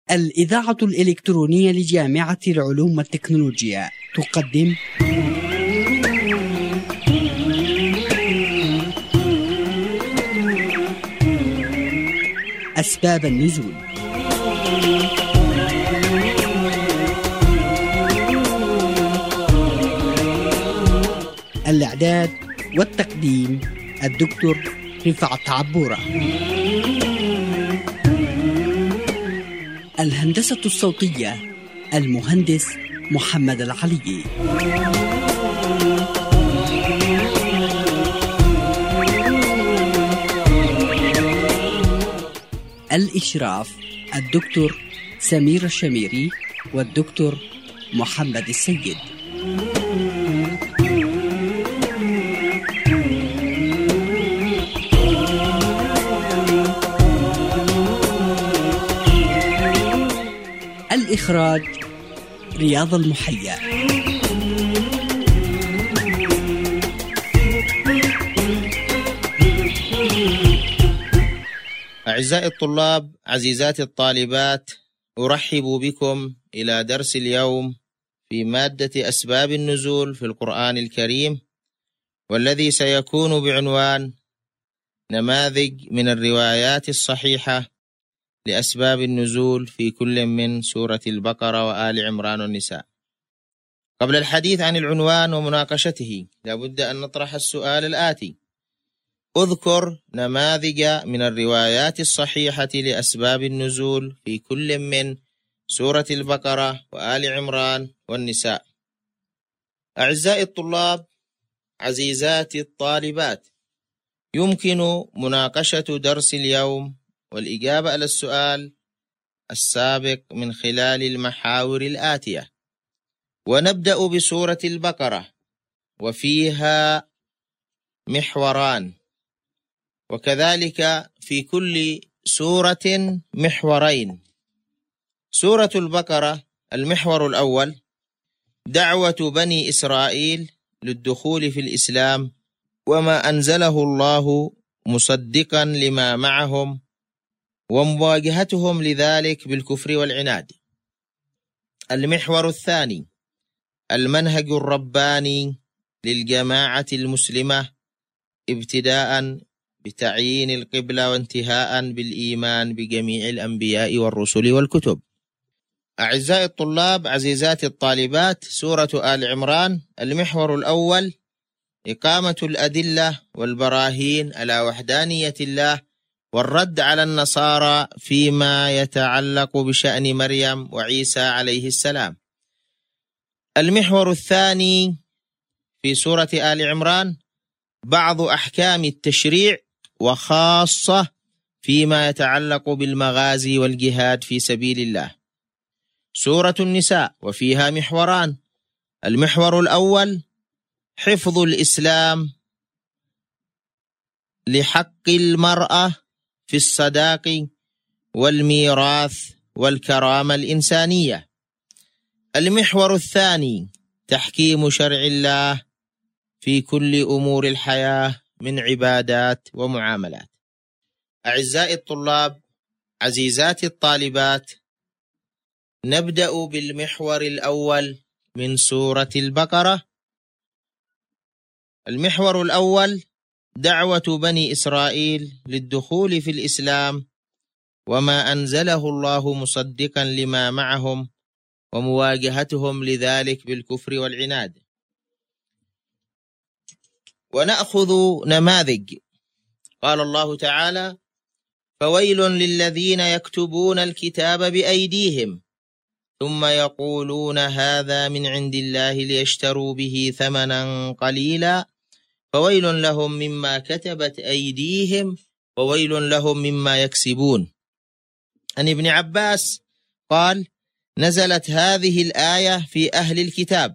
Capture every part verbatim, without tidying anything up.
الإذاعة الإلكترونية لجامعة العلوم والتكنولوجيا تقدم أسباب النزول. الإعداد والتقديم الدكتور رفعت عبورة. الهندسة الصوتية المهندس محمد العلي. الإشراف الدكتور سمير الشميري والدكتور محمد السيد. الإخراج رياض المحيا. أعزائي الطلاب، عزيزاتي الطالبات، أرحب بكم إلى درس اليوم في مادة أسباب النزول في القرآن الكريم، والذي سيكون بعنوان نماذج من الروايات الصحيحة لأسباب النزول في كل من سورة البقرة وآل عمران والنساء. قبل الحديث عن العنوان ومناقشته لابد أن نطرح السؤال الآتي: اذكر نماذج من الروايات الصحيحة لأسباب النزول في كل من سورة البقرة وآل عمران والنساء. أعزائي الطلاب، عزيزاتي الطالبات، يمكن مناقشة درس اليوم والإجابة على السؤال السابق من خلال المحاور الآتية. ونبدأ بسورة البقرة، وفيها محوران، وكذلك في كل سورة محورين. سورة البقرة المحور الأول دعوة بني إسرائيل للدخول في الإسلام وما أنزله الله مصدقا لما معهم ومواجهتهم لذلك بالكفر والعناد. المحور الثاني المنهج الرباني للجماعة المسلمة، ابتداء بتعيين القبلة وانتهاء بالإيمان بجميع الأنبياء والرسل والكتب. أعزائي الطلاب، عزيزاتي الطالبات، سورة آل عمران المحور الأول إقامة الأدلة والبراهين على وحدانية الله والرد على النصارى فيما يتعلق بشأن مريم وعيسى عليه السلام. المحور الثاني في سورة آل عمران بعض أحكام التشريع، وخاصة فيما يتعلق بالمغازي والجهاد في سبيل الله. سورة النساء وفيها محوران: المحور الأول حفظ الإسلام لحق المرأة في الصداق والميراث والكرامة الإنسانية. المحور الثاني تحكيم شرع الله في كل أمور الحياة من عبادات ومعاملات. أعزائي الطلاب، عزيزاتي الطالبات، نبدأ بالمحور الأول من سورة البقرة. المحور الأول دعوة بني إسرائيل للدخول في الإسلام وما أنزله الله مصدقا لما معهم ومواجهتهم لذلك بالكفر والعناد. ونأخذ نماذج. قال الله تعالى: فويل للذين يكتبون الكتاب بأيديهم ثم يقولون هذا من عند الله ليشتروا به ثمنا قليلا فويل لهم مما كتبت أيديهم وويل لهم مما يكسبون. عن ابن عباس قال: نزلت هذه الآية في أهل الكتاب.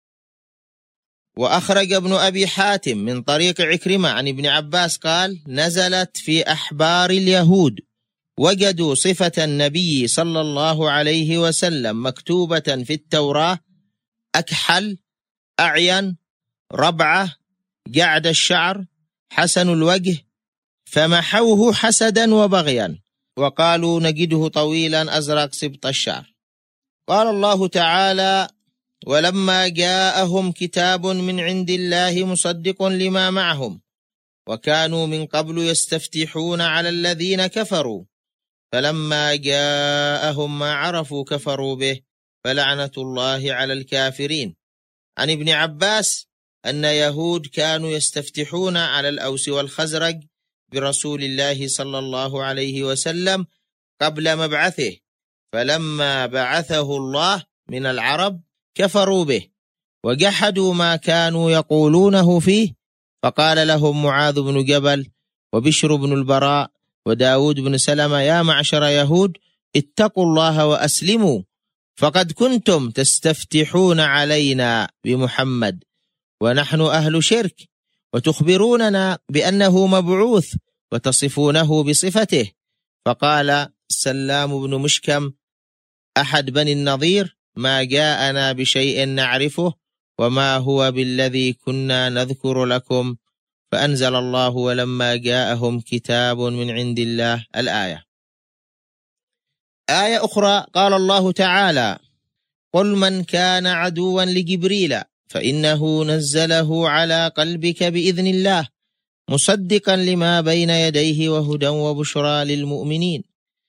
وأخرج ابن أبي حاتم من طريق عكرمة عن ابن عباس قال: نزلت في أحبار اليهود، وجدوا صفة النبي صلى الله عليه وسلم مكتوبة في التوراة: أكحل، أعين، ربعة، جعد الشعر، حسن الوجه، فمحوه حسدا وبغيا، وقالوا نجده طويلا أزرق سبط الشعر. قال الله تعالى: ولما جاءهم كتاب من عند الله مصدق لما معهم وكانوا من قبل يستفتحون على الذين كفروا فلما جاءهم ما عرفوا كفروا به فلعنة الله على الكافرين. عن ابن عباس أن يهود كانوا يستفتحون على الأوس والخزرج برسول الله صلى الله عليه وسلم قبل مبعثه، فلما بعثه الله من العرب كفروا به وجحدوا ما كانوا يقولونه فيه، فقال لهم معاذ بن جبل وبشر بن البراء وداود بن سلمة: يا معشر يهود اتقوا الله وأسلموا، فقد كنتم تستفتحون علينا بمحمد ونحن أهل شرك، وتخبروننا بأنه مبعوث وتصفونه بصفته. فقال سلام بن مشكم أحد بني النضير: ما جاءنا بشيء نعرفه وما هو بالذي كنا نذكر لكم، فأنزل الله: ولما جاءهم كتاب من عند الله. الآية. آية أخرى قال الله تعالى: قل من كان عدوا لجبريل فإنه نزله على قلبك بإذن الله مصدقا لما بين يديه وهدى وبشرى للمؤمنين.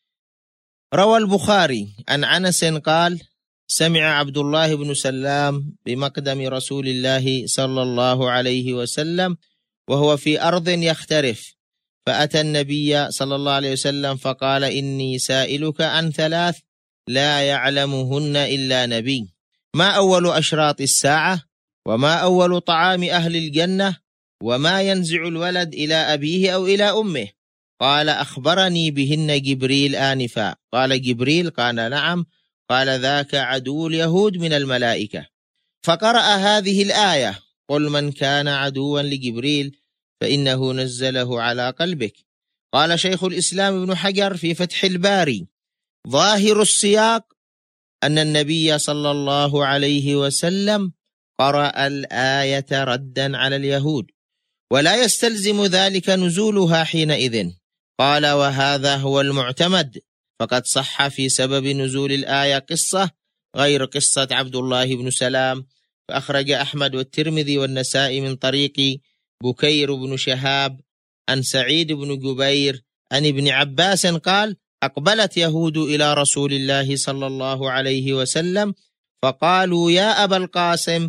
روى البخاري عن أنس قال: سمع عبد الله بن سلام بمقدم رسول الله صلى الله عليه وسلم وهو في أرض يخترف، فأتى النبي صلى الله عليه وسلم فقال: إني سائلك عن ثلاث لا يعلمهن إلا نبي، ما أول أشراط الساعة، وما أول طعام أهل الجنة، وما ينزع الولد إلى أبيه أو إلى أمه؟ قال: أخبرني بهن جبريل آنفا. قال جبريل؟ قال نعم. قال: ذاك عدو اليهود من الملائكة. فقرأ هذه الآية: قل من كان عدوا لجبريل فإنه نزله على قلبك. قال شيخ الإسلام ابن حجر في فتح الباري: ظاهر السياق أن النبي صلى الله عليه وسلم قرأ الآية ردا على اليهود، ولا يستلزم ذلك نزولها حينئذ. قال: وهذا هو المعتمد، فقد صح في سبب نزول الآية قصة غير قصة عبد الله بن سلام، فأخرج أحمد والترمذي والنسائي من طريق بكير بن شهاب عن سعيد بن جبير عن ابن عباس قال: أقبلت يهود إلى رسول الله صلى الله عليه وسلم فقالوا: يا أبا القاسم،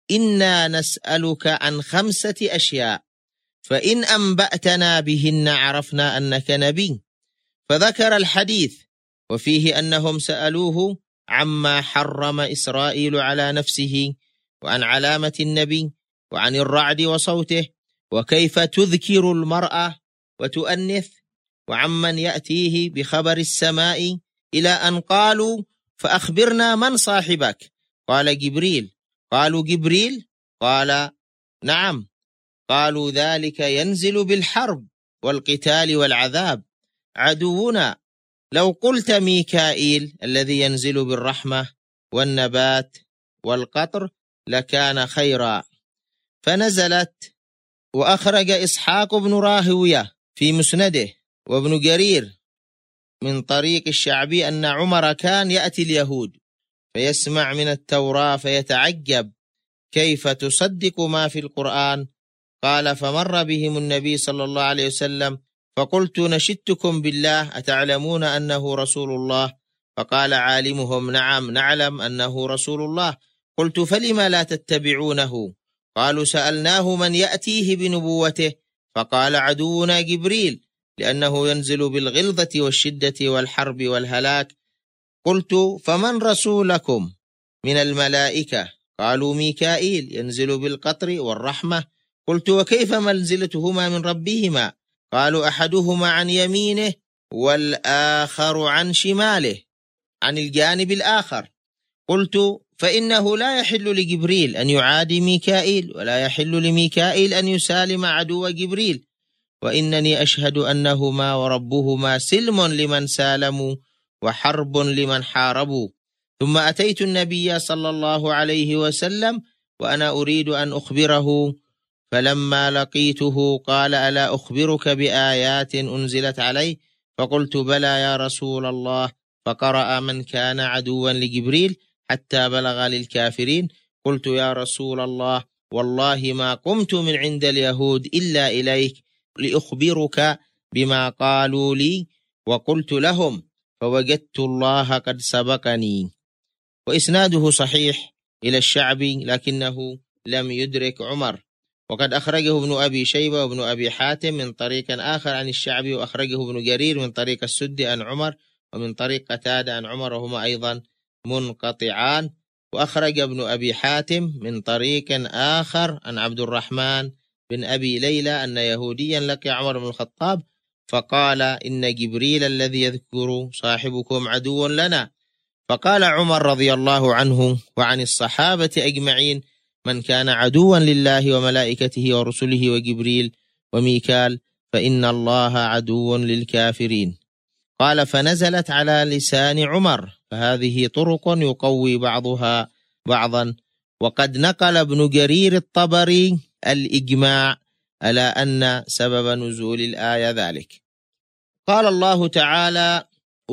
إنا نسألك عن خمسة أشياء، فإن أنبأتنا بهن عرفنا أنك نبي. فذكر الحديث، وفيه أنهم سألوه عما حرم إسرائيل على نفسه، وعن علامة النبي، وعن الرعد وصوته، وكيف تذكر المرأة وتؤنث، وعمن يأتيه بخبر السماء، إلى أن قالوا: فأخبرنا من صاحبك؟ قال: جبريل. قالوا: جبريل؟ قال: نعم. قالوا: ذلك ينزل بالحرب والقتال والعذاب، عدونا. لو قلت ميكائيل الذي ينزل بالرحمة والنبات والقطر لكان خيرا. فنزلت. وأخرج إسحاق بن راهوية في مسنده وابن جرير من طريق الشعبي أن عمر كان يأتي اليهود فيسمع من التوراة فيتعجب كيف تصدق ما في القرآن. قال: فمر بهم النبي صلى الله عليه وسلم فقلت: نشدتكم بالله، أتعلمون أنه رسول الله؟ فقال عالمهم: نعم نعلم أنه رسول الله. قلت: فلم لا تتبعونه؟ قالوا: سألناه من يأتيه بنبوته فقال: عدونا جبريل، لأنه ينزل بالغلظة والشدة والحرب والهلاك. قلت: فمن رسولكم من الملائكة؟ قالوا: ميكائيل ينزل بالقطر والرحمة. قلت: وكيف منزلتهما من ربهما؟ قالوا: أحدهما عن يمينه والآخر عن شماله، عن الجانب الآخر. قلت: فإنه لا يحل لجبريل أن يعادي ميكائيل، ولا يحل لميكائيل أن يسالم عدو جبريل، وإنني أشهد أنهما وربهما سلم لمن سالموا وحرب لمن حاربوا. ثم أتيت النبي صلى الله عليه وسلم وأنا أريد أن أخبره، فلما لقيته قال: ألا أخبرك بآيات أنزلت علي؟ فقلت بلى يا رسول الله، فقرأ من كان عدوا لجبريل حتى بلغ للكافرين. قلت يا رسول الله والله ما قمت من عند اليهود إلا إليك لأخبرك بما قالوا لي، وقلت لهم فوجدت الله قد سبقني. وإسناده صحيح إلى الشعبي لكنه لم يدرك عمر، وقد أخرجه ابن أبي شيبة وابن أبي حاتم من طريق آخر عن الشعبي، وأخرجه ابن جرير من طريق السدي عن عمر، ومن طريق قتادة عن عمر، وهما أيضا منقطعان. وأخرج ابن أبي حاتم من طريق آخر عن عبد الرحمن بن أبي ليلى أن يهوديا لقي عمر بن الخطاب فقال إن جبريل الذي يذكر صاحبكم عدو لنا. فقال عمر رضي الله عنه وعن الصحابة أجمعين: من كان عدوا لله وملائكته ورسله وجبريل وميكال فإن الله عدو للكافرين. قال: فنزلت على لسان عمر، فهذه طرق يقوي بعضها بعضا. وقد نقل ابن جرير الطبري الإجماع على أن سبب نزول الآية ذلك. قال الله تعالى: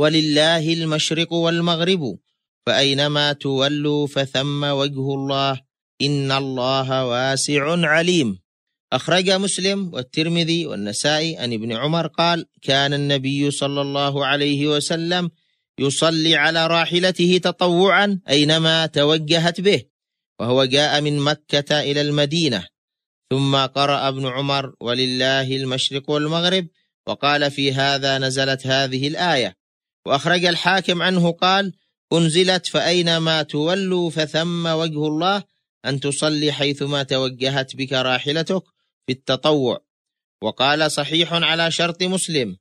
ولله المشرق والمغرب فأينما تولوا فثم وجه الله إن الله واسع عليم. أخرج مسلم والترمذي والنسائي عن ابن عمر قال: كان النبي صلى الله عليه وسلم يصلي على راحلته تطوعا أينما توجهت به، وهو جاء من مكة إلى المدينة. ثم قرأ ابن عمر: ولله المشرق والمغرب، وقال: في هذا نزلت هذه الآية. وأخرج الحاكم عنه قال: أنزلت فأينما تولوا فثم وجه الله، أن تصلي حيثما توجهت بك راحلتك في التطوع. وقال: صحيح على شرط مسلم،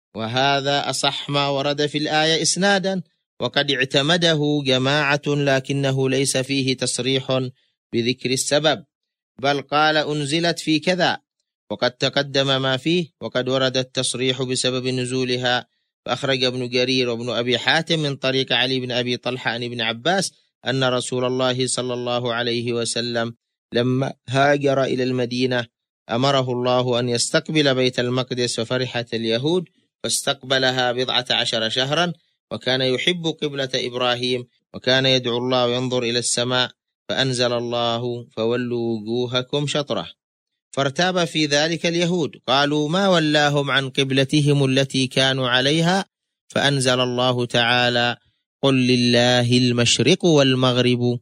وهذا أصح ما ورد في الآية إسنادا، وقد اعتمده جماعة لكنه ليس فيه تصريح بذكر السبب، بل قال أنزلت في كذا، وقد تقدم ما فيه، وقد ورد التصريح بسبب نزولها. فأخرج ابن جرير وابن أبي حاتم من طريق علي بن أبي طلحة عن ابن عباس أن رسول الله صلى الله عليه وسلم لما هاجر إلى المدينة أمره الله أن يستقبل بيت المقدس، ففرحت اليهود فاستقبلها بضعة عشر شهرا، وكان يحب قبلة إبراهيم، وكان يدعو الله وينظر إلى السماء، فأنزل الله فولوا وجوهكم شطره. فارتاب في ذلك اليهود، قالوا: ما ولاهم عن قبلتهم التي كانوا عليها؟ فأنزل الله تعالى: قل لله المشرق والمغرب،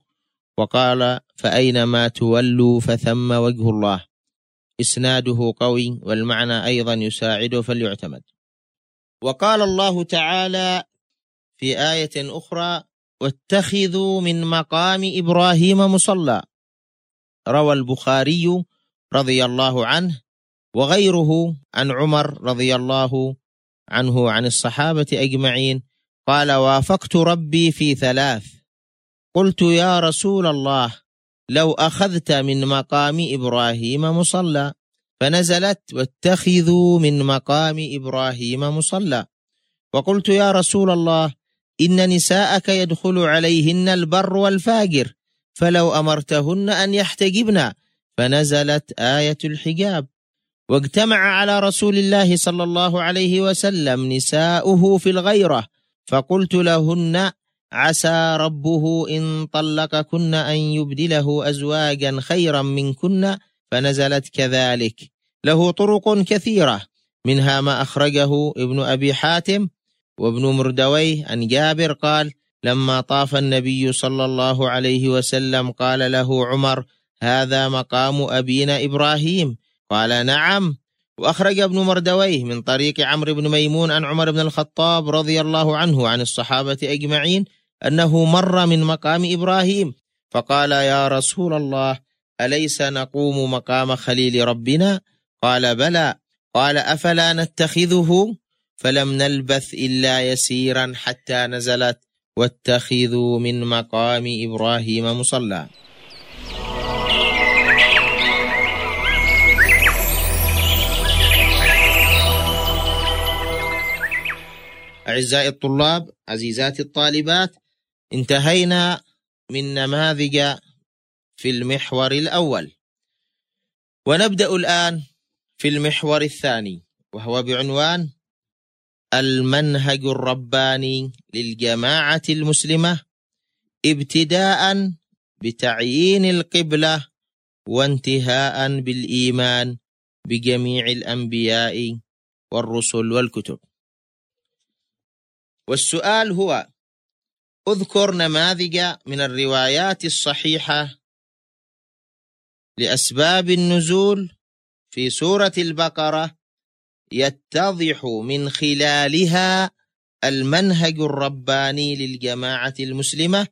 وقال: فأينما تولوا فثم وجه الله. إسناده قوي والمعنى أيضا يساعده فليعتمد. وقال الله تعالى في آية أخرى: واتخذوا من مقام إبراهيم مصلى. روى البخاري رضي الله عنه وغيره عن عمر رضي الله عنه عن الصحابة أجمعين قال: وافقت ربي في ثلاث. قلت: يا رسول الله، لو أخذت من مقام إبراهيم مصلى، فنزلت: واتخذوا من مقام إبراهيم مصلى. وقلت: يا رسول الله، إن نساءك يدخل عليهن البر والفاجر، فلو أمرتهن أن يحتجبن، فنزلت آية الحجاب. واجتمع على رسول الله صلى الله عليه وسلم نساؤه في الغيرة، فقلت لهن: عسى ربه إن طلقكن أن يبدله أزواجا خيرا منكن، فنزلت كذلك. له طرق كثيرة، منها ما أخرجه ابن أبي حاتم وابن مردويه عن جابر قال: لما طاف النبي صلى الله عليه وسلم قال له عمر: هذا مقام أبينا إبراهيم؟ قال: نعم. وأخرج ابن مردويه من طريق عمرو بن ميمون عن عمر بن الخطاب رضي الله عنه عن الصحابة أجمعين أنه مر من مقام إبراهيم فقال: يا رسول الله، أليس نقوم مقام خليل ربنا؟ قال: بلى. قال: أفلا نتخذه؟ فلم نلبث إلا يسيرا حتى نزلت: واتخذوا من مقام إبراهيم مصلى. أعزائي الطلاب، عزيزاتي الطالبات، انتهينا من نماذج في المحور الأول، ونبدأ الآن في المحور الثاني، وهو بعنوان المنهج الرباني للجماعة المسلمة ابتداء بتعيين القبلة وانتهاء بالإيمان بجميع الأنبياء والرسل والكتب. والسؤال هو: اذكر نماذج من الروايات الصحيحة لأسباب النزول في سورة البقرة يتضح من خلالها المنهج الرباني للجماعة المسلمة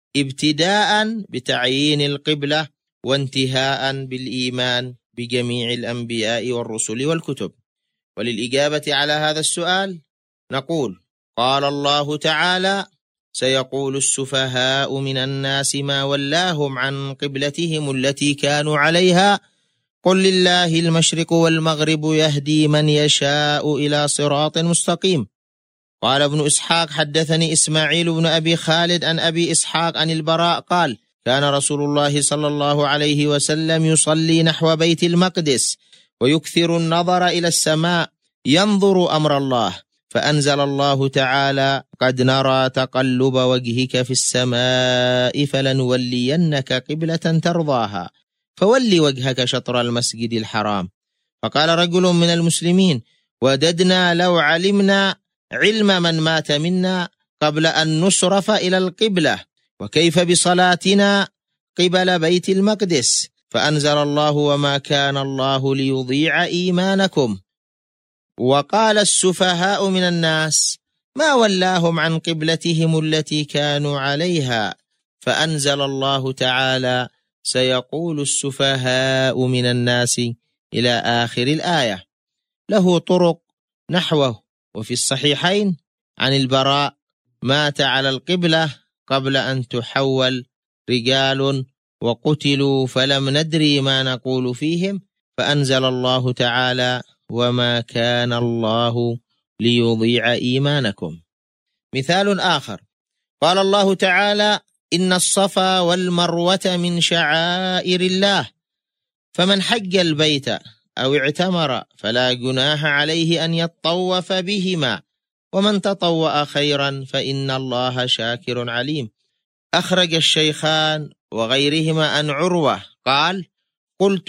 ابتداء بتعيين القبلة وانتهاء بالإيمان بجميع الأنبياء والرسل والكتب. وللإجابة على هذا السؤال نقول: قال الله تعالى: سيقول السفهاء من الناس ما ولاهم عن قبلتهم التي كانوا عليها قل لله المشرق والمغرب يهدي من يشاء إلى صراط مستقيم. قال ابن إسحاق: حدثني إسماعيل بن أبي خالد عن أبي إسحاق عن البراء قال: كان رسول الله صلى الله عليه وسلم يصلي نحو بيت المقدس ويكثر النظر إلى السماء ينظر أمر الله، فأنزل الله تعالى: قد نرى تقلب وجهك في السماء فلنولينك قبلة ترضاها فول وجهك شطر المسجد الحرام. فقال رجل من المسلمين: وددنا لو علمنا علم من مات منا قبل أن نصرف إلى القبلة، وكيف بصلاتنا قبل بيت المقدس؟ فأنزل الله: وما كان الله ليضيع إيمانكم. وقال السفهاء من الناس ما ولاهم عن قبلتهم التي كانوا عليها، فأنزل الله تعالى: سيقول السفهاء من الناس إلى آخر الآية. له طرق نحوه. وفي الصحيحين عن البراء: مات على القبلة قبل أن تحول رجال وقتلوا فلم ندري ما نقول فيهم، فأنزل الله تعالى: وما كان الله ليضيع إيمانكم. مثال آخر: قال الله تعالى: إن الصفا والمروة من شعائر الله، فمن حج البيت أو اعتمر فلا جناح عليه أن يطوف بهما، ومن تطوأ خيرا فإن الله شاكر عليم. أخرج الشيخان وغيرهما عن عروة قال: قلت: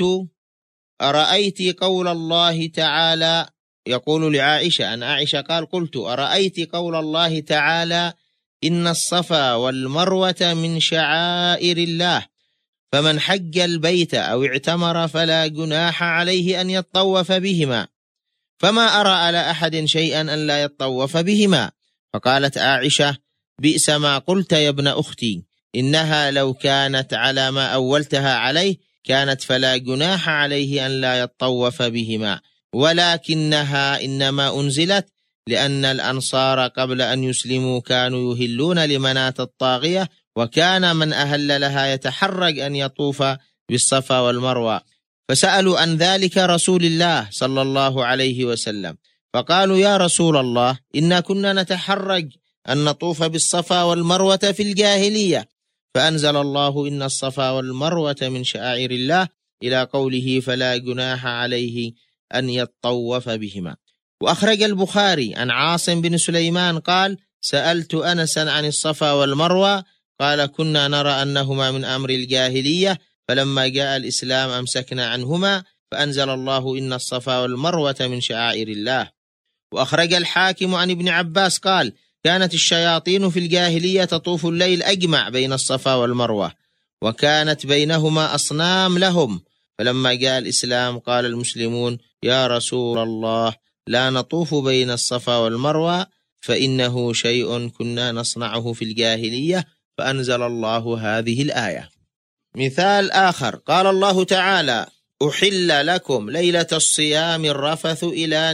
أرأيت قول الله تعالى، يقول لعائشة أن عائشة قال: قلت: أرأيت قول الله تعالى: إن الصفا والمروة من شعائر الله، فمن حج البيت أو اعتمر فلا جناح عليه أن يطوف بهما، فما أرى على أحد شيئا أن لا يطوف بهما. فقالت عائشة: بئس ما قلت يا ابن أختي، إنها لو كانت على ما أولتها عليه كانت فلا جناح عليه أن لا يطوف بهما، ولكنها إنما أنزلت لأن الأنصار قبل أن يسلموا كانوا يهلون لمناة الطاغية، وكان من أهل لها يتحرج أن يطوف بالصفا والمروة، فسألوا عن ذلك رسول الله صلى الله عليه وسلم، فقالوا: يا رسول الله، إنا كنا نتحرج أن نطوف بالصفا والمروة في الجاهلية، فأنزل الله: إن الصفا والمروة من شعائر الله، إلى قوله: فلا جناح عليه أن يطوف بهما. وأخرج البخاري عن عاصم بن سليمان قال: سألت أنسا عن الصفا والمروة، قال: كنا نرى أنهما من أمر الجاهلية، فلما جاء الإسلام أمسكنا عنهما، فأنزل الله: إن الصفا والمروة من شعائر الله. وأخرج الحاكم عن ابن عباس قال: كانت الشياطين في الجاهلية تطوف الليل أجمع بين الصفا والمروة، وكانت بينهما أصنام لهم، فلما جاء الإسلام قال المسلمون: يا رسول الله، لا نطوف بين الصفا والمروة، فإنه شيء كنا نصنعه في الجاهلية، فأنزل الله هذه الآية. مثال آخر: قال الله تعالى: أحل لكم ليلة الصيام الرفث إلى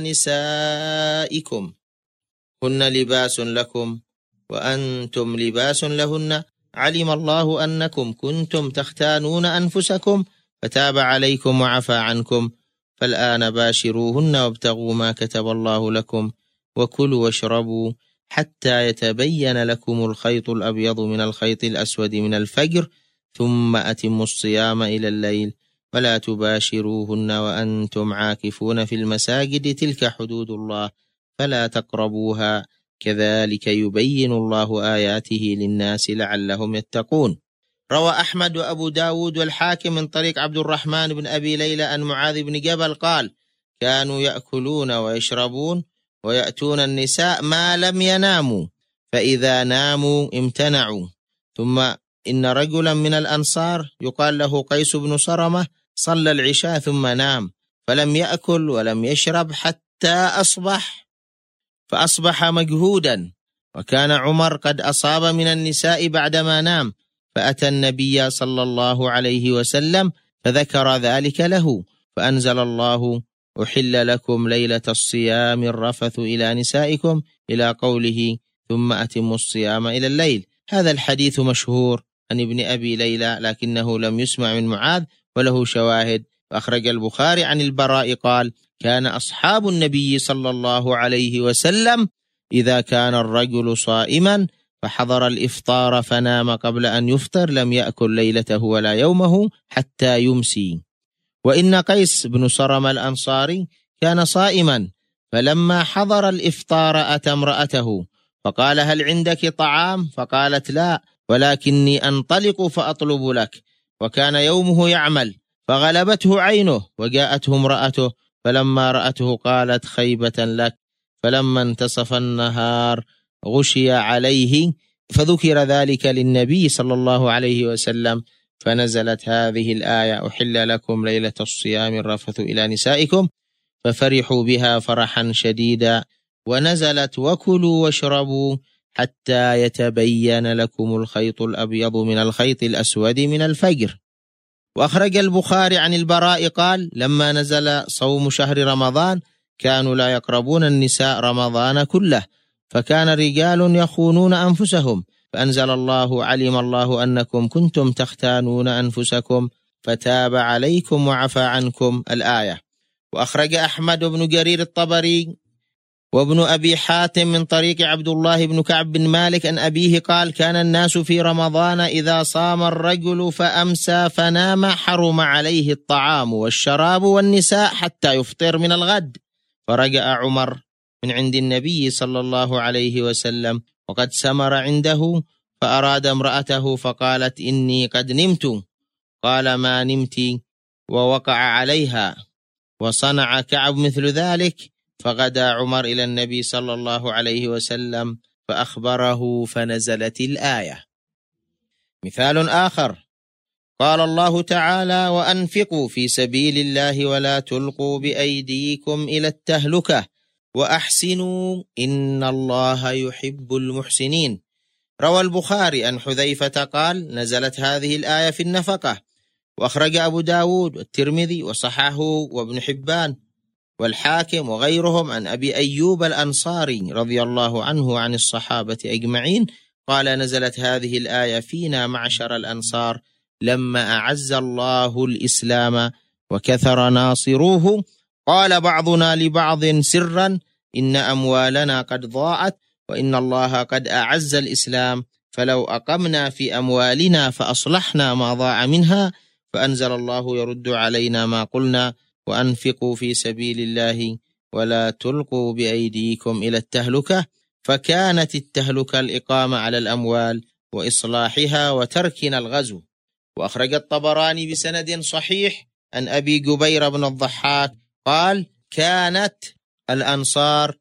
نسائكم هن لباس لكم وأنتم لباس لهن، علم الله أنكم كنتم تختانون أنفسكم فتاب عليكم وعفى عنكم، فالآن باشروهن وابتغوا ما كتب الله لكم وكلوا واشربوا حتى يتبين لكم الخيط الأبيض من الخيط الأسود من الفجر، ثم أتموا الصيام إلى الليل ولا تباشروهن وأنتم عاكفون في المساجد، تلك حدود الله فلا تقربوها كذلك يبين الله آياته للناس لعلهم يتقون. روى أحمد وأبو داود والحاكم من طريق عبد الرحمن بن أبي ليلى أن معاذ بن جبل قال: كانوا يأكلون ويشربون ويأتون النساء ما لم يناموا، فإذا ناموا امتنعوا. ثم إن رجلا من الأنصار يقال له قيس بن صرمة صلى العشاء ثم نام، فلم يأكل ولم يشرب حتى أصبح، فأصبح مجهودا، وكان عمر قد أصاب من النساء بعدما نام، فأتى النبي صلى الله عليه وسلم فذكر ذلك له، فأنزل الله: أحل لكم ليلة الصيام الرفث إلى نسائكم، إلى قوله: ثم أتموا الصيام إلى الليل. هذا الحديث مشهور عن ابن أبي ليلى، لكنه لم يسمع من معاذ وله شواهد. وأخرج البخاري عن البراء قال: كان أصحاب النبي صلى الله عليه وسلم إذا كان الرجل صائما فحضر الإفطار فنام قبل أن يفطر لم يأكل ليلته ولا يومه حتى يمسي. وإن قيس بن صرم الأنصاري كان صائما، فلما حضر الإفطار أتى امرأته فقال: هل عندك طعام؟ فقالت: لا، ولكني أنطلق فأطلب لك. وكان يومه يعمل، فغلبته عينه، وجاءته امرأته، فلما رأته قالت: خيبة لك. فلما انتصف النهار غشي عليه، فذكر ذلك للنبي صلى الله عليه وسلم، فنزلت هذه الآية: أحل لكم ليلة الصيام الرفث إلى نسائكم، ففرحوا بها فرحا شديدا، ونزلت: وكلوا واشربوا حتى يتبين لكم الخيط الأبيض من الخيط الأسود من الفجر. وأخرج البخاري عن البراء قال: لما نزل صوم شهر رمضان كانوا لا يقربون النساء رمضان كله، فكان رجال يخونون أنفسهم، فأنزل الله: علم الله أنكم كنتم تختانون أنفسكم فتاب عليكم وعفى عنكم، الآية. وأخرج أحمد بن جرير الطبري وابن أبي حاتم من طريق عبد الله بن كعب بن مالك أن أبيه قال: كان الناس في رمضان إذا صام الرجل فأمسى فنام حرم عليه الطعام والشراب والنساء حتى يفطر من الغد. فرجع عمر من عند النبي صلى الله عليه وسلم وقد سمر عنده، فأراد امرأته فقالت: إني قد نمت. قال: ما نمت؟ ووقع عليها. وصنع كعب مثل ذلك، فغدا عمر إلى النبي صلى الله عليه وسلم فأخبره، فنزلت الآية. مثال آخر: قال الله تعالى: وأنفقوا في سبيل الله ولا تلقوا بأيديكم إلى التهلكة وأحسنوا إن الله يحب المحسنين. روى البخاري عن حذيفة قال: نزلت هذه الآية في النفقة. وأخرج أبو داود والترمذي وصححه وابن حبان والحاكم وغيرهم عن أبي أيوب الأنصاري رضي الله عنه عن الصحابة أجمعين قال: نزلت هذه الآية فينا معشر الأنصار لما أعز الله الإسلام وكثر ناصروه، قال بعضنا لبعض سرا: إن أموالنا قد ضاعت، وإن الله قد أعز الإسلام، فلو أقمنا في أموالنا فأصلحنا ما ضاع منها. فأنزل الله يرد علينا ما قلنا: وأنفقوا في سبيل الله ولا تلقوا بأيديكم إلى التهلكة. فكانت التهلكة الإقامة على الأموال وإصلاحها وتركنا الغزو. وأخرج الطبراني بسند صحيح عن أبي جبير بن الضحاك قال: كانت الأنصار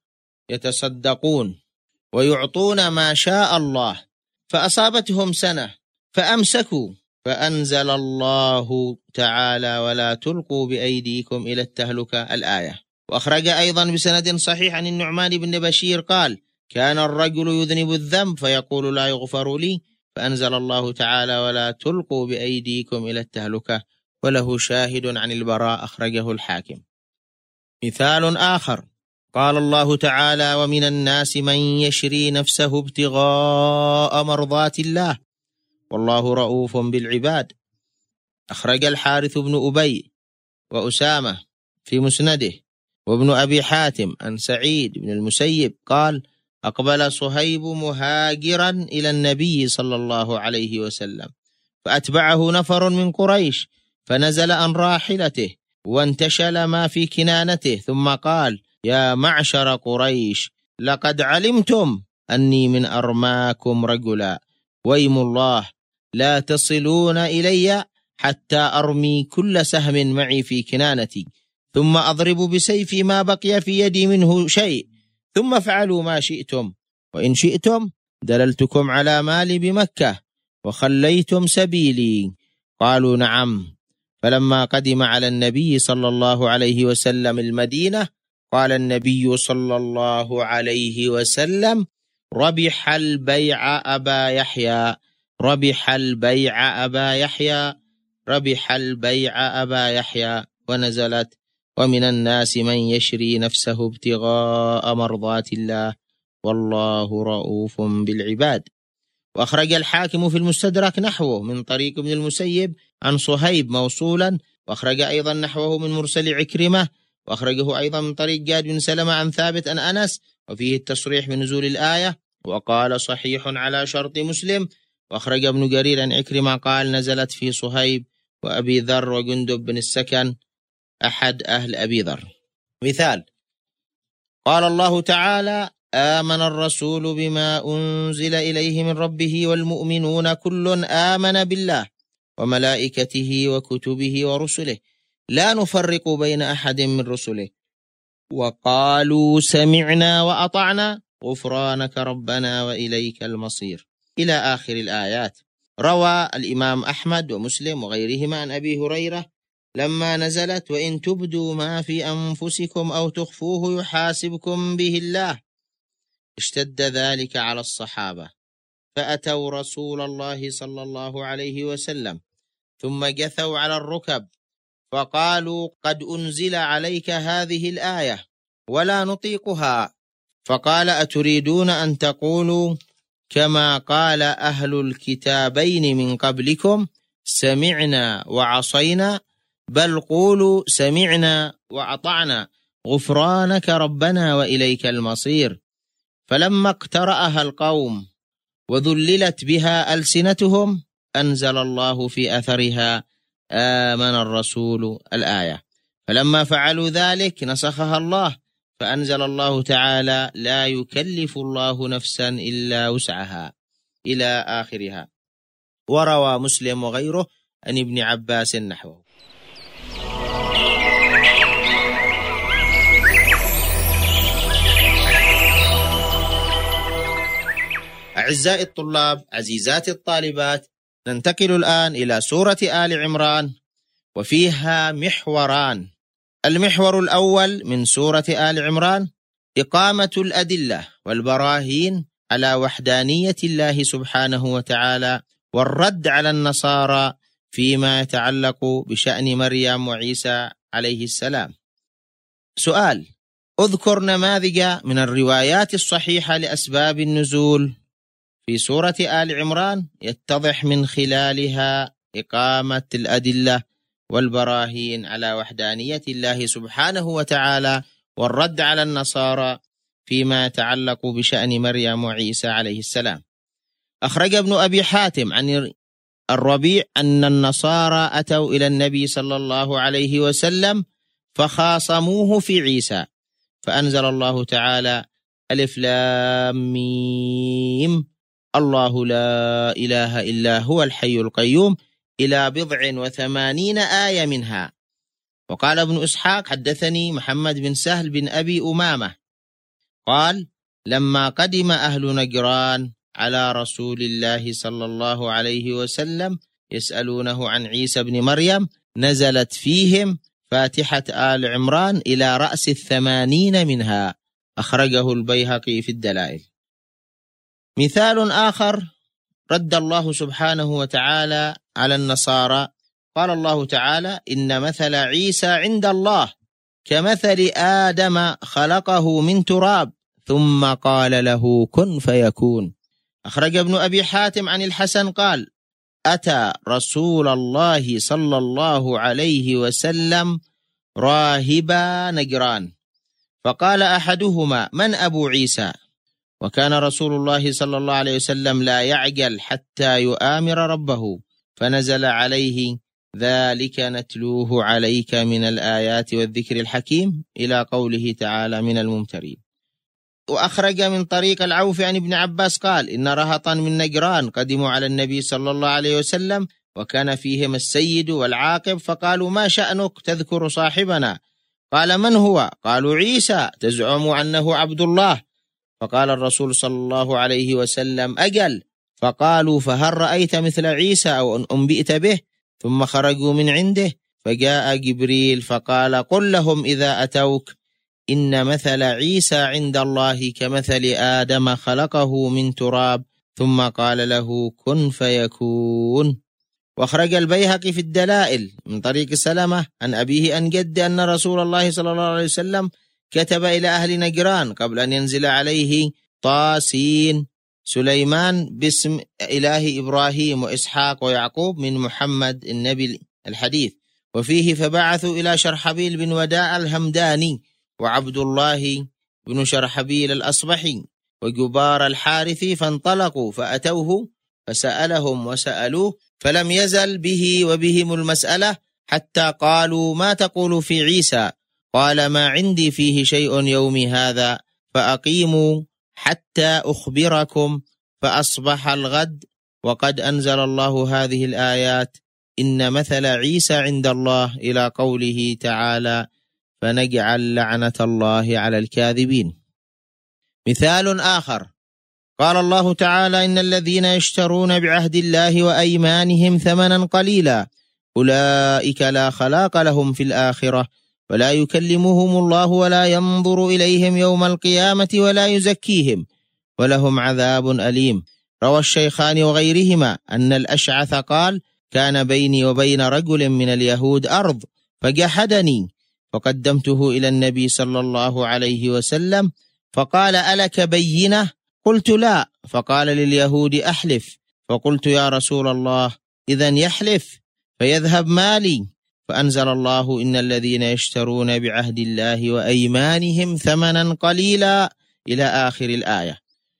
يتصدقون ويعطون ما شاء الله، فأصابتهم سنة فأمسكوا، فأنزل الله تعالى: ولا تلقوا بأيديكم إلى التهلكة، الآية. وأخرج أيضا بسند صحيح عن النعمان بن بشير قال: كان الرجل يذنب الذنب فيقول: لا يغفر لي، فأنزل الله تعالى: ولا تلقوا بأيديكم إلى التهلكة. وله شاهد عن البراء أخرجه الحاكم. مثال آخر: قال الله تعالى: ومن الناس من يشري نفسه ابتغاء مرضات الله والله رؤوف بالعباد. أخرج الحارث بن أبي وأسامة في مسنده وابن أبي حاتم عن سعيد بن المسيب قال: أقبل صهيب مهاجرا إلى النبي صلى الله عليه وسلم، فأتبعه نفر من قريش، فنزل عن راحلته وانتشل ما في كنانته، ثم قال: يا معشر قريش لقد علمتم أني من أرماكم رجلا، ويم الله لا تصلون إلي حتى أرمي كل سهم معي في كنانتي، ثم أضرب بسيفي ما بقي في يدي منه شيء، ثم افعلوا ما شئتم، وإن شئتم دللتكم على مالي بمكة وخليتم سبيلي. قالوا نعم. فلما قدم على النبي صلى الله عليه وسلم المدينة قال النبي صلى الله عليه وسلم: ربح البيع أبا يحيى، ربح البيع أبا يحيى، ربح البيع أبا يحيى. ونزلت: ومن الناس من يشري نفسه ابتغاء مرضات الله والله رؤوف بالعباد. وأخرج الحاكم في المستدرك نحوه من طريق ابن المسيب عن صهيب موصولا، وأخرج أيضا نحوه من مرسل عكرمة، وأخرجه أيضا من طريق جاد بن سلمة عن ثابت عن أنس، وفيه التصريح بنزول الآية، وقال صحيح على شرط مسلم. وأخرج ابن جرير عن عكرمة قال: نزلت في صهيب وأبي ذر وجندب بن السكن أحد أهل أبي ذر. مثال: قال الله تعالى: آمن الرسول بما أنزل إليه من ربه والمؤمنون كل آمن بالله وملائكته وكتبه ورسله لا نفرق بين أحد من رسله وقالوا سمعنا وأطعنا غفرانك ربنا وإليك المصير، إلى آخر الآيات. روى الإمام أحمد ومسلم وغيرهما عن أبي هريرة لما نزلت: وإن تبدوا ما في أنفسكم أو تخفوه يحاسبكم به الله، اشتد ذلك على الصحابة فأتوا رسول الله صلى الله عليه وسلم ثم جثوا على الركب فقالوا: قد أنزل عليك هذه الآية ولا نطيقها. فقال: أتريدون أن تقولوا كما قال أهل الكتابين من قبلكم سمعنا وعصينا، بل قولوا سمعنا وأطعنا غفرانك ربنا وإليك المصير. فلما اقترأها القوم وذللت بها ألسنتهم أنزل الله في أثرها: آمن الرسول الآية. فلما فعلوا ذلك نسخها الله فأنزل الله تعالى: لا يكلف الله نفسا إلا وسعها، إلى آخرها. وروى مسلم وغيره عن ابن عباس نحوه. أعزائي الطلاب، عزيزاتي الطالبات، ننتقل الآن إلى سورة آل عمران، وفيها محوران. المحور الأول من سورة آل عمران إقامة الأدلة والبراهين على وحدانية الله سبحانه وتعالى، والرد على النصارى فيما يتعلق بشأن مريم وعيسى عليه السلام. سؤال: اذكر نماذج من الروايات الصحيحة لأسباب النزول في سورة آل عمران يتضح من خلالها إقامة الأدلة والبراهين على وحدانية الله سبحانه وتعالى، والرد على النصارى فيما يتعلق بشأن مريم وعيسى عليه السلام. أخرج ابن أبي حاتم عن الربيع أن النصارى أتوا إلى النبي صلى الله عليه وسلم فخاصموه في عيسى، فأنزل الله تعالى: ألف لام ميم الله لا إله إلا هو الحي القيوم، إلى بضع وثمانين آية منها. وقال ابن إسحاق: حدثني محمد بن سهل بن أبي أمامة قال: لما قدم أهل نجران على رسول الله صلى الله عليه وسلم يسألونه عن عيسى بن مريم نزلت فيهم فاتحة آل عمران إلى رأس الثمانين منها. أخرجه البيهقي في الدلائل. مثال آخر: رد الله سبحانه وتعالى على النصارى. قال الله تعالى: إن مثل عيسى عند الله كمثل آدم خلقه من تراب ثم قال له كن فيكون. أخرج ابن أبي حاتم عن الحسن قال: أتى رسول الله صلى الله عليه وسلم راهبا نجران، فقال أحدهما: من أبو عيسى؟ وكان رسول الله صلى الله عليه وسلم لا يعجل حتى يؤامر ربه، فنزل عليه: ذلك نتلوه عليك من الآيات والذكر الحكيم إلى قوله تعالى من الممترين. وأخرج من طريق العوف عن ابن عباس قال إن رهطا من نجران قدموا على النبي صلى الله عليه وسلم وكان فيهم السيد والعاقب، فقالوا ما شأنك تذكر صاحبنا؟ قال من هو؟ قالوا عيسى تزعم أنه عبد الله. فقال الرسول صلى الله عليه وسلم أجل. فقالوا فهل رأيت مثل عيسى أو أن أنبئت به؟ ثم خرجوا من عنده، فجاء جبريل فقال قل لهم إذا أتوك إن مثل عيسى عند الله كمثل آدم خلقه من تراب ثم قال له كن فيكون. واخرج البيهقي في الدلائل من طريق سلمة عن أبيه أن جد أن رسول الله صلى الله عليه وسلم كتب إلى أهل نجران قبل أن ينزل عليه طاسين سليمان باسم إله إبراهيم وإسحاق ويعقوب من محمد النبي الحديث، وفيه فبعثوا إلى شرحبيل بن وداع الهمداني وعبد الله بن شرحبيل الأصبحي وجبار الحارثي، فانطلقوا فأتوه فسألهم وسألوه فلم يزل به وبهم المسألة حتى قالوا ما تقول في عيسى؟ قال ما عندي فيه شيء يومي هذا فأقيموا حتى أخبركم. فأصبح الغد وقد أنزل الله هذه الآيات إن مثل عيسى عند الله إلى قوله تعالى فنجعل لعنة الله على الكاذبين. مثال آخر قال الله تعالى إن الذين يشترون بعهد الله وأيمانهم ثمنا قليلا أولئك لا خلاق لهم في الآخرة ولا يكلمهم الله ولا ينظر إليهم يوم القيامة ولا يزكيهم ولهم عذاب أليم. روى الشيخان وغيرهما أن الأشعث قال كان بيني وبين رجل من اليهود أرض فجحدني فقدمته إلى النبي صلى الله عليه وسلم فقال ألك بينة؟ قلت لا. فقال لليهود أحلف. فقلت يا رسول الله إذن يحلف فيذهب مالي. فأنزل الله إن الذين يشترون بعهد الله وأيمانهم ثمنا قليلا إلى آخر الآية.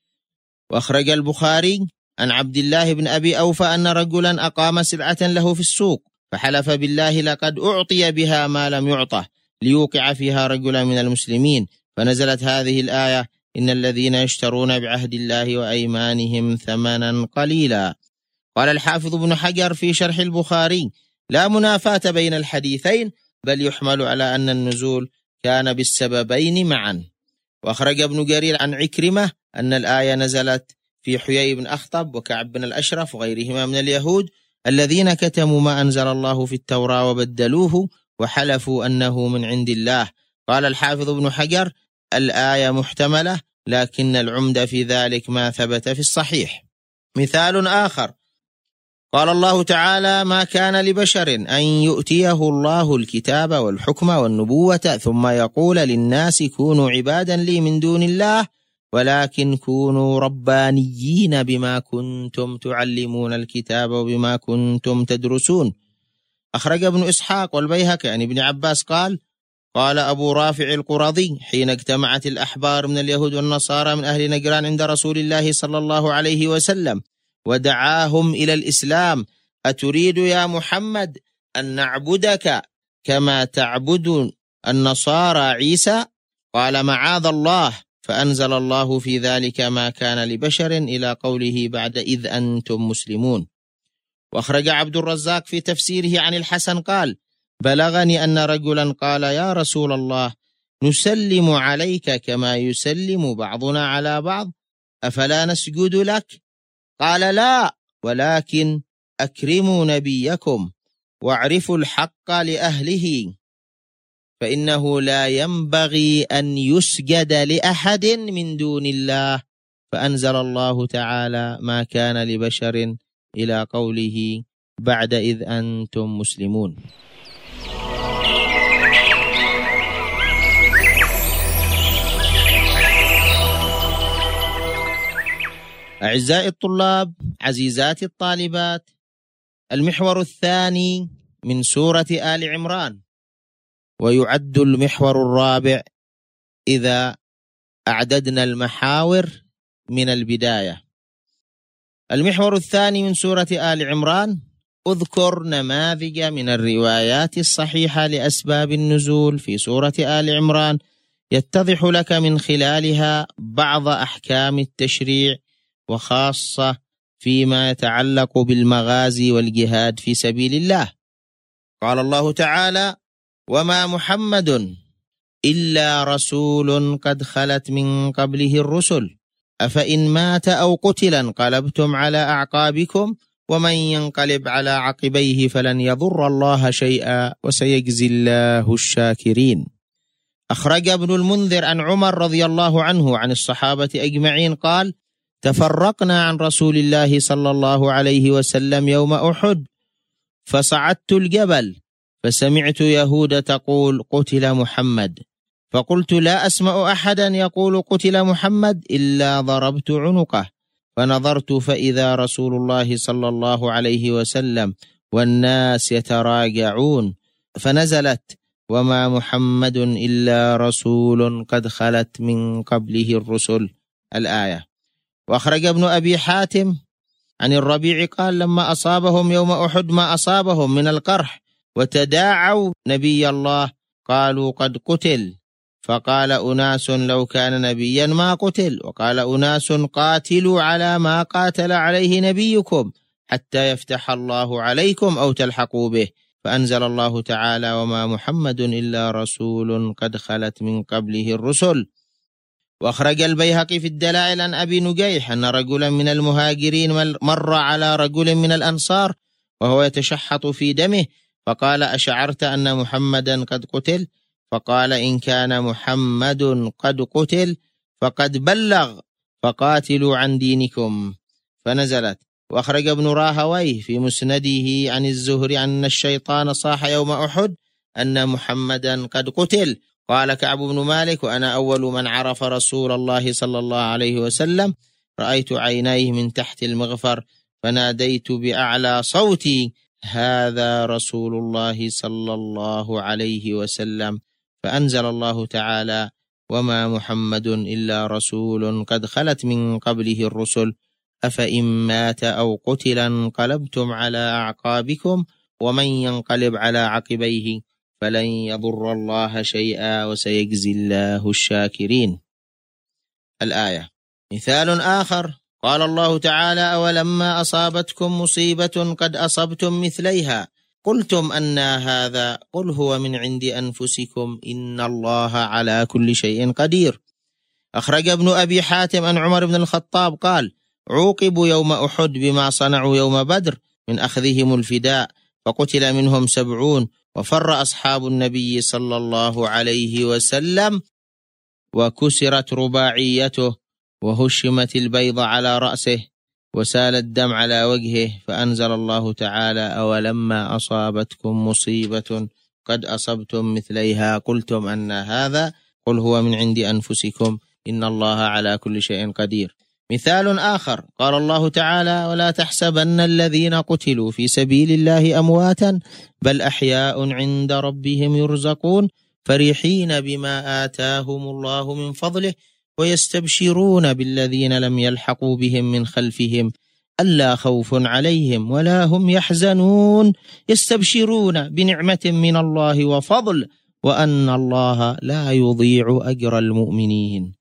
وأخرج البخاري عن عبد الله بن أبي أوفى أن رجلا أقام سلعة له في السوق فحلف بالله لقد أعطي بها ما لم يعطه ليوقع فيها رجلا من المسلمين، فنزلت هذه الآية إن الذين يشترون بعهد الله وأيمانهم ثمنا قليلا. قال الحافظ ابن حجر في شرح البخاري لا منافاة بين الحديثين بل يحمل على أن النزول كان بالسببين معا. وأخرج ابن جرير عن عكرمة أن الآية نزلت في حيي بن أخطب وكعب بن الأشرف وغيرهما من اليهود الذين كتموا ما أنزل الله في التوراة وبدلوه وحلفوا أنه من عند الله. قال الحافظ ابن حجر الآية محتملة لكن العمدة في ذلك ما ثبت في الصحيح. مثال آخر قال الله تعالى ما كان لبشر أن يؤتيه الله الكتاب والحكم والنبوة ثم يقول للناس كونوا عبادا لي من دون الله ولكن كونوا ربانيين بما كنتم تعلمون الكتاب وبما كنتم تدرسون. أخرج ابن إسحاق والبيهقي عن ابن عباس قال قال أبو رافع القرظي حين اجتمعت الأحبار من اليهود والنصارى من أهل نجران عند رسول الله صلى الله عليه وسلم ودعاهم إلى الإسلام أتريد يا محمد أن نعبدك كما تعبد النصارى عيسى؟ قال معاذ الله. فأنزل الله في ذلك ما كان لبشر إلى قوله بعد إذ أنتم مسلمون. وأخرج عبد الرزاق في تفسيره عن الحسن قال بلغني أن رجلا قال يا رسول الله نسلم عليك كما يسلم بعضنا على بعض أفلا نسجد لك؟ قال لا ولكن أكرموا نبيكم واعرفوا الحق لأهله فإنه لا ينبغي أن يسجد لأحد من دون الله. فأنزل الله تعالى ما كان لبشر إلى قوله بعد إذ أنتم مسلمون. أعزائي الطلاب عزيزاتي الطالبات، المحور الثاني من سورة آل عمران ويعد المحور الرابع إذا أعددنا المحاور من البداية. المحور الثاني من سورة آل عمران اذكر نماذج من الروايات الصحيحة لأسباب النزول في سورة آل عمران يتضح لك من خلالها بعض أحكام التشريع، وخاصة فيما يتعلق بالمغازي والجهاد في سبيل الله. قال الله تعالى: وما محمد إلا رسول قد خلت من قبله الرسل أفإن مات أو قتل انقلبتم على أعقابكم ومن ينقلب على عقبيه فلن يضر الله شيئا وسيجزي الله الشاكرين. أخرج ابن المنذر عن عمر رضي الله عنه عن الصحابة أجمعين قال: تفرقنا عن رسول الله صلى الله عليه وسلم يوم أحد، فصعدت الجبل فسمعت يهود تقول قتل محمد، فقلت لا أسمع أحدا يقول قتل محمد إلا ضربت عنقه، فنظرت فإذا رسول الله صلى الله عليه وسلم والناس يتراجعون، فنزلت: وما محمد إلا رسول قد خلت من قبله الرسل، الآية. وأخرج ابن أبي حاتم عن الربيع قال: لما أصابهم يوم أحد ما أصابهم من القرح وتداعوا نبي الله قالوا قد قتل، فقال أناس لو كان نبيا ما قتل، وقال أناس قاتلوا على ما قاتل عليه نبيكم حتى يفتح الله عليكم أو تلحقوا به، فأنزل الله تعالى: وما محمد إلا رسول قد خلت من قبله الرسل. وأخرج البيهقي في الدلائل عن أبي نجيح أن رجلا من المهاجرين مر على رجل من الأنصار وهو يتشحط في دمه، فقال: أشعرت أن محمدا قد قتل؟ فقال: إن كان محمد قد قتل فقد بلغ، فقاتلوا عن دينكم، فنزلت. وأخرج ابن راهويه في مسنده عن الزهري أن الشيطان صاح يوم أحد أن محمدا قد قتل. قال كعب بن مالك: وأنا أول من عرف رسول الله صلى الله عليه وسلم، رأيت عينيه من تحت المغفر فناديت بأعلى صوتي: هذا رسول الله صلى الله عليه وسلم، فأنزل الله تعالى: وما محمد إلا رسول قد خلت من قبله الرسل أفإن مات أو قتل انقلبتم على أعقابكم ومن ينقلب على عقبيه فلن يضر الله شيئا وسيجزي الله الشاكرين، الآية. مثال آخر: قال الله تعالى: أولما أصابتكم مصيبة قد أصبتم مثليها قلتم أنى هذا قل هو من عند أنفسكم إن الله على كل شيء قدير. أخرج ابن أبي حاتم عن عمر بن الخطاب قال: عوقبوا يوم أحد بما صنعوا يوم بدر من أخذهم الفداء، فقتل منهم سبعون، وفر أصحاب النبي صلى الله عليه وسلم، وكسرت رباعيته، وهشمت البيض على رأسه، وسال الدم على وجهه، فأنزل الله تعالى: أولما أصابتكم مصيبة قد أصبتم مثليها قلتم أن هذا قل هو من عند أنفسكم إن الله على كل شيء قدير. مثال آخر: قال الله تعالى: ولا تحسبن الذين قتلوا في سبيل الله أمواتا بل أحياء عند ربهم يرزقون فرحين بما آتاهم الله من فضله ويستبشرون بالذين لم يلحقوا بهم من خلفهم ألا خوف عليهم ولا هم يحزنون يستبشرون بنعمة من الله وفضل وأن الله لا يضيع أجر المؤمنين.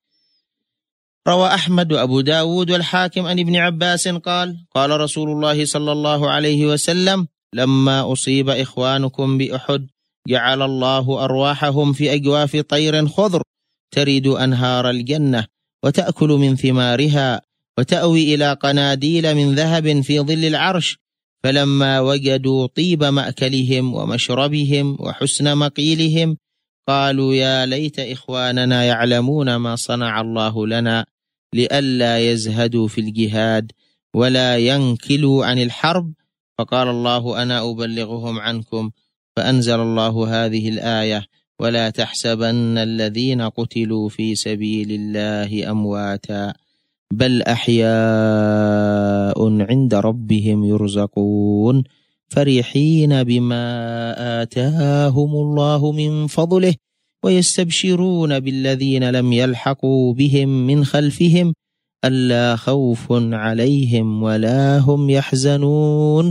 روى أحمد وأبو داود والحاكم عن ابن عباس قال: قال رسول الله صلى الله عليه وسلم: لما أصيب إخوانكم بأحد جعل الله أرواحهم في أجواف طير خضر ترد أنهار الجنة وتأكل من ثمارها وتأوي إلى قناديل من ذهب في ظل العرش، فلما وجدوا طيب مأكلهم ومشربهم وحسن مقيلهم قالوا: يا ليت إخواننا يعلمون ما صنع الله لنا لئلا يزهدوا في الجهاد ولا ينكلوا عن الحرب. فقال الله: أنا أبلغهم عنكم، فأنزل الله هذه الآية: ولا تحسبن الذين قتلوا في سبيل الله أمواتا بل أحياء عند ربهم يرزقون فرحين بما آتاهم الله من فضله ويستبشرون بالذين لم يلحقوا بهم من خلفهم ألا خوف عليهم ولا هم يحزنون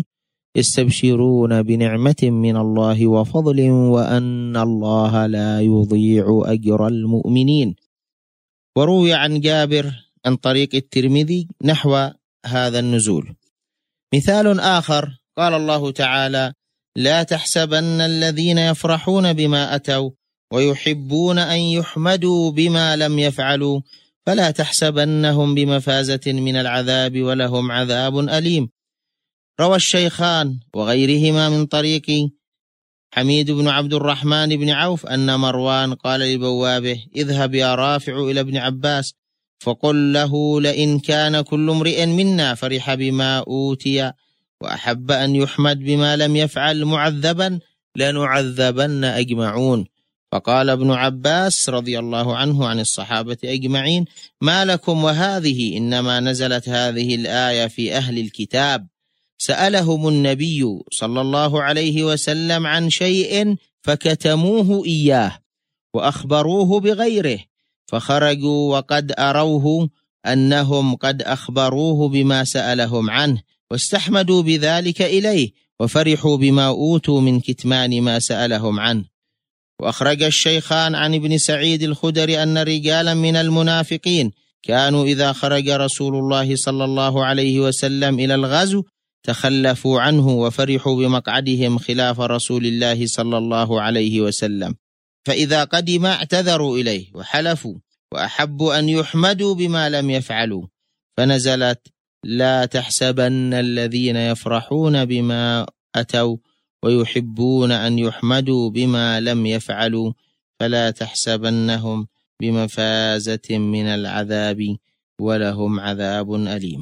يستبشرون بنعمة من الله وفضل وأن الله لا يضيع أجر المؤمنين. وروي عن جابر عن طريق الترمذي نحو هذا النزول. مثال آخر قال الله تعالى: لا تحسبن الذين يفرحون بما أتوا ويحبون أن يحمدوا بما لم يفعلوا فلا تحسبنهم بمفازة من العذاب ولهم عذاب أليم. روى الشيخان وغيرهما من طريق حميد بن عبد الرحمن بن عوف أن مروان قال لبوابه: اذهب يا رافع إلى ابن عباس فقل له: لئن كان كل امرئ منا فرح بما أوتي وأحب أن يحمد بما لم يفعل معذبا لنعذبن أجمعون. فقال ابن عباس رضي الله عنه عن الصحابة أجمعين: ما لكم وهذه؟ إنما نزلت هذه الآية في أهل الكتاب، سألهم النبي صلى الله عليه وسلم عن شيء فكتموه إياه وأخبروه بغيره، فخرجوا وقد أروه أنهم قد أخبروه بما سألهم عنه واستحمدوا بذلك إليه وفرحوا بما أوتوا من كتمان ما سألهم عنه. وأخرج الشيخان عن ابن سعيد الخدري أن رجالا من المنافقين كانوا إذا خرج رسول الله صلى الله عليه وسلم إلى الغزو تخلفوا عنه وفرحوا بمقعدهم خلاف رسول الله صلى الله عليه وسلم، فإذا قدم اعتذروا إليه وحلفوا وأحبوا أن يحمدوا بما لم يفعلوا، فنزلت: لا تحسبن الذين يفرحون بما أتوا ويحبون أن يحمدوا بما لم يفعلوا فلا تحسبنهم بمفازة من العذاب ولهم عذاب أليم.